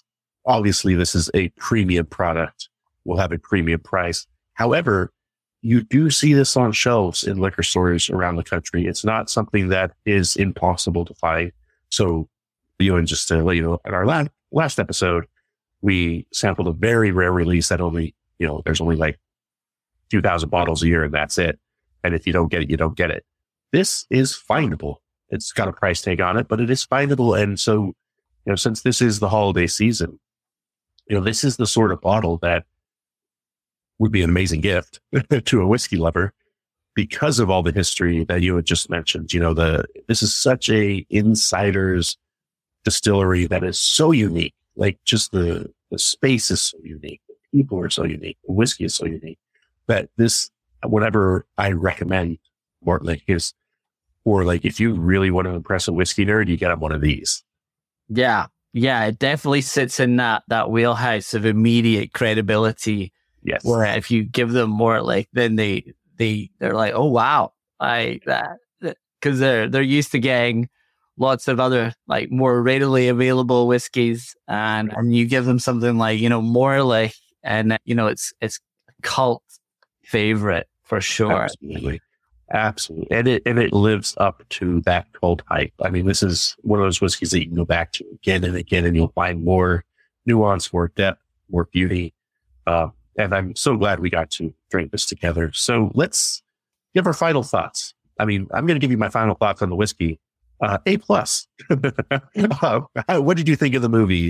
a premium product. We'll have a premium price. However, you do see this on shelves in liquor stores around the country. It's not something that is impossible to find. So, and just to let you know, in our last episode, we sampled a very rare release that only, there's only like 2,000 bottles a year and that's it. And if you don't get it, you don't get it. This is findable. It's got a price tag on it, but it is findable. And so, since this is the holiday season, this is the sort of bottle that would be an amazing gift to a whiskey lover because of all the history that you had just mentioned. This is such a insider's distillery that is so unique. Like just the space is so unique. The people are so unique. The whiskey is so unique that whatever I recommend Mortlake is, or like, if you really want to impress a whiskey nerd, you get them one of these. Yeah. It definitely sits in that wheelhouse of immediate credibility. Yes. Where if you give them Mortlake, then they're like, oh wow, because they're used to getting lots of other like more readily available whiskeys, and you give them something like Mortlake, and it's a cult favorite for sure. Absolutely, and it lives up to that cult hype. I mean, this is one of those whiskeys that you can go back to again and again, and you'll find more nuance, more depth, more beauty. And I'm so glad we got to drink this together. So let's give our final thoughts. I mean, I'm going to give you my final thoughts on the whiskey. A+. What did you think of the movie?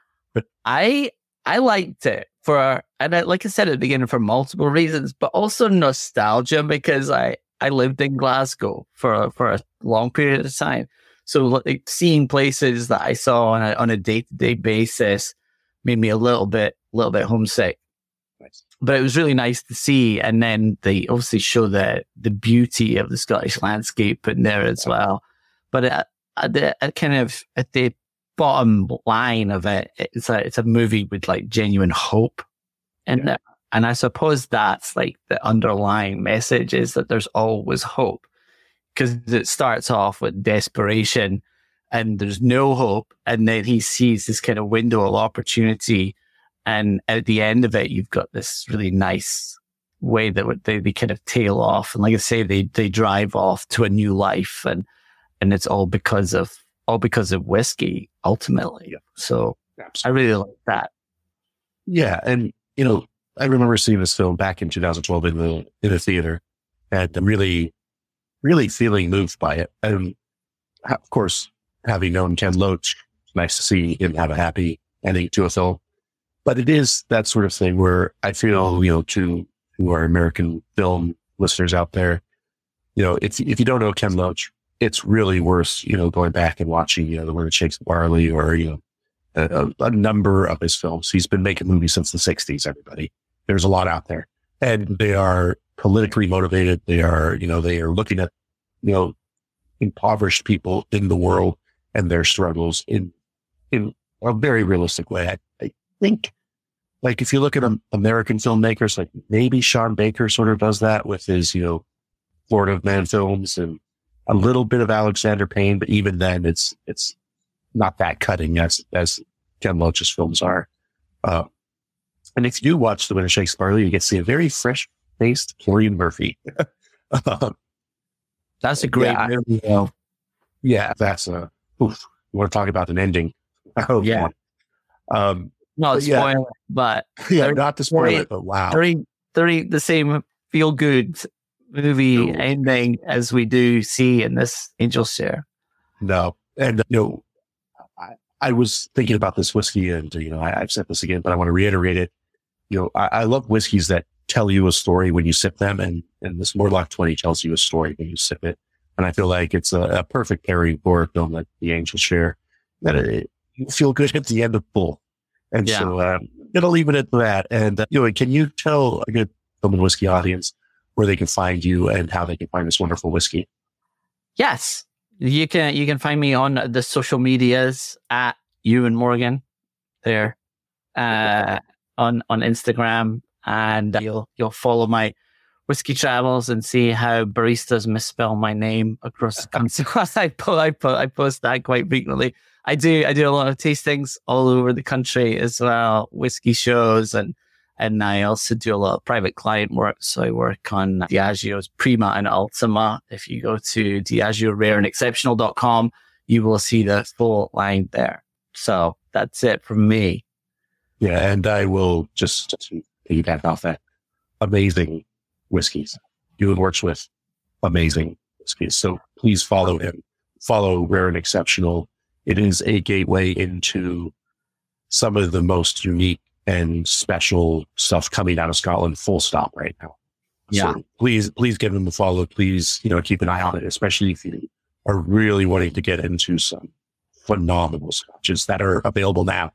I liked it like I said at the beginning, for multiple reasons, but also nostalgia, because I lived in Glasgow for a long period of time. So like, seeing places that I saw on a day-to-day basis made me a little bit homesick. Nice. But it was really nice to see, and then they obviously show the beauty of the Scottish landscape in there as well. But at the bottom line of it, it's a movie with like genuine hope in there, and I suppose that's like the underlying message, is that there's always hope, because it starts off with desperation, and there's no hope, and then he sees this kind of window of opportunity. And at the end of it, you've got this really nice way that they kind of tail off. And like I say, they drive off to a new life, and it's all because of whiskey ultimately. Yeah. So absolutely. I really like that. Yeah. And, I remember seeing this film back in 2012 in the theater, and really, really feeling moved by it. And of course, having known Ken Loach, it's nice to see him have a happy ending to a film. But it is that sort of thing where I feel, to our American film listeners out there, if you don't know Ken Loach, it's really worth, going back and watching, The Wind That Shakes the Barley, or, a number of his films. He's been making movies since the 60s, everybody. There's a lot out there. And they are politically motivated. They are looking at, impoverished people in the world and their struggles in a very realistic way. I think, like, if you look at American filmmakers, like maybe Sean Baker sort of does that with his, Florida Man films, and a little bit of Alexander Payne, but even then it's not that cutting as Ken Loach's films are. And if you do watch The Wind That Shakes the Barley, you get to see a very fresh-faced Cillian Murphy. That's a great movie. Yeah, that's you want to talk about an ending? Oh yeah. Not spoiler, but not to spoil it, but wow. The same feel good movie ending as we do see in this Angel's Share. No. And I was thinking about this whiskey and, I've said this again, but I want to reiterate it. I love whiskeys that tell you a story when you sip them. And this Mortlock 20 tells you a story when you sip it. And I feel like it's a perfect pairing for a film like The Angels Share, that you feel good at the end of full. And so I'm going to leave it at that. And, can you tell a good Film and Whiskey audience where they can find you and how they can find this wonderful whiskey? Yes. You can find me on the social medias at Ewan Morgan there, on Instagram, and you'll follow my whiskey travels and see how baristas misspell my name across the country. I post that quite frequently. I do a lot of tastings all over the country as well, whiskey shows, and I also do a lot of private client work. So I work on Diageo's Prima and Ultima. If you go to DiageoRareandExceptional.com, you will see the full line there. So that's it from me. Yeah, and I will just piggyback off that. Amazing whiskeys. Ewan works with amazing whiskeys. So please follow him. Follow Rare and Exceptional. It is a gateway into some of the most unique and special stuff coming out of Scotland, full stop right now. Yeah. So please give him a follow. Please, keep an eye on it, especially if you are really wanting to get into some phenomenal scotches that are available now.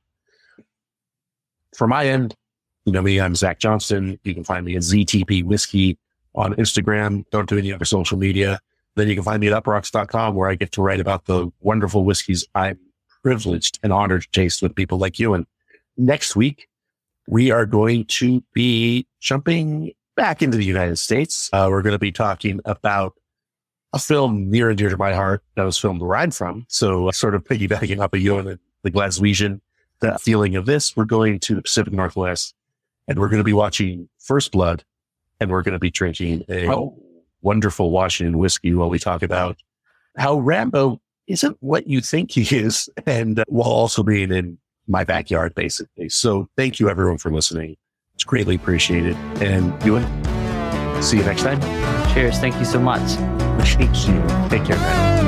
For my end, me, I'm Zach Johnston. You can find me at ZTP Whiskey on Instagram. Don't do any other social media. Then you can find me at uprocks.com, where I get to write about the wonderful whiskeys I'm privileged and honored to taste with people like you. And next week, we are going to be jumping back into the United States. We're going to be talking about a film near and dear to my heart that was filmed where I'm from. So sort of piggybacking off of you and the Glaswegian, the feeling of this, we're going to the Pacific Northwest, and we're going to be watching First Blood, and we're going to be drinking a wonderful Washington whiskey while we talk about how Rambo isn't what you think he is, and while also being in my backyard, basically. So thank you, everyone, for listening. It's greatly appreciated. And Ewan, see you next time. Cheers. Thank you so much. Thank you. Take care, man.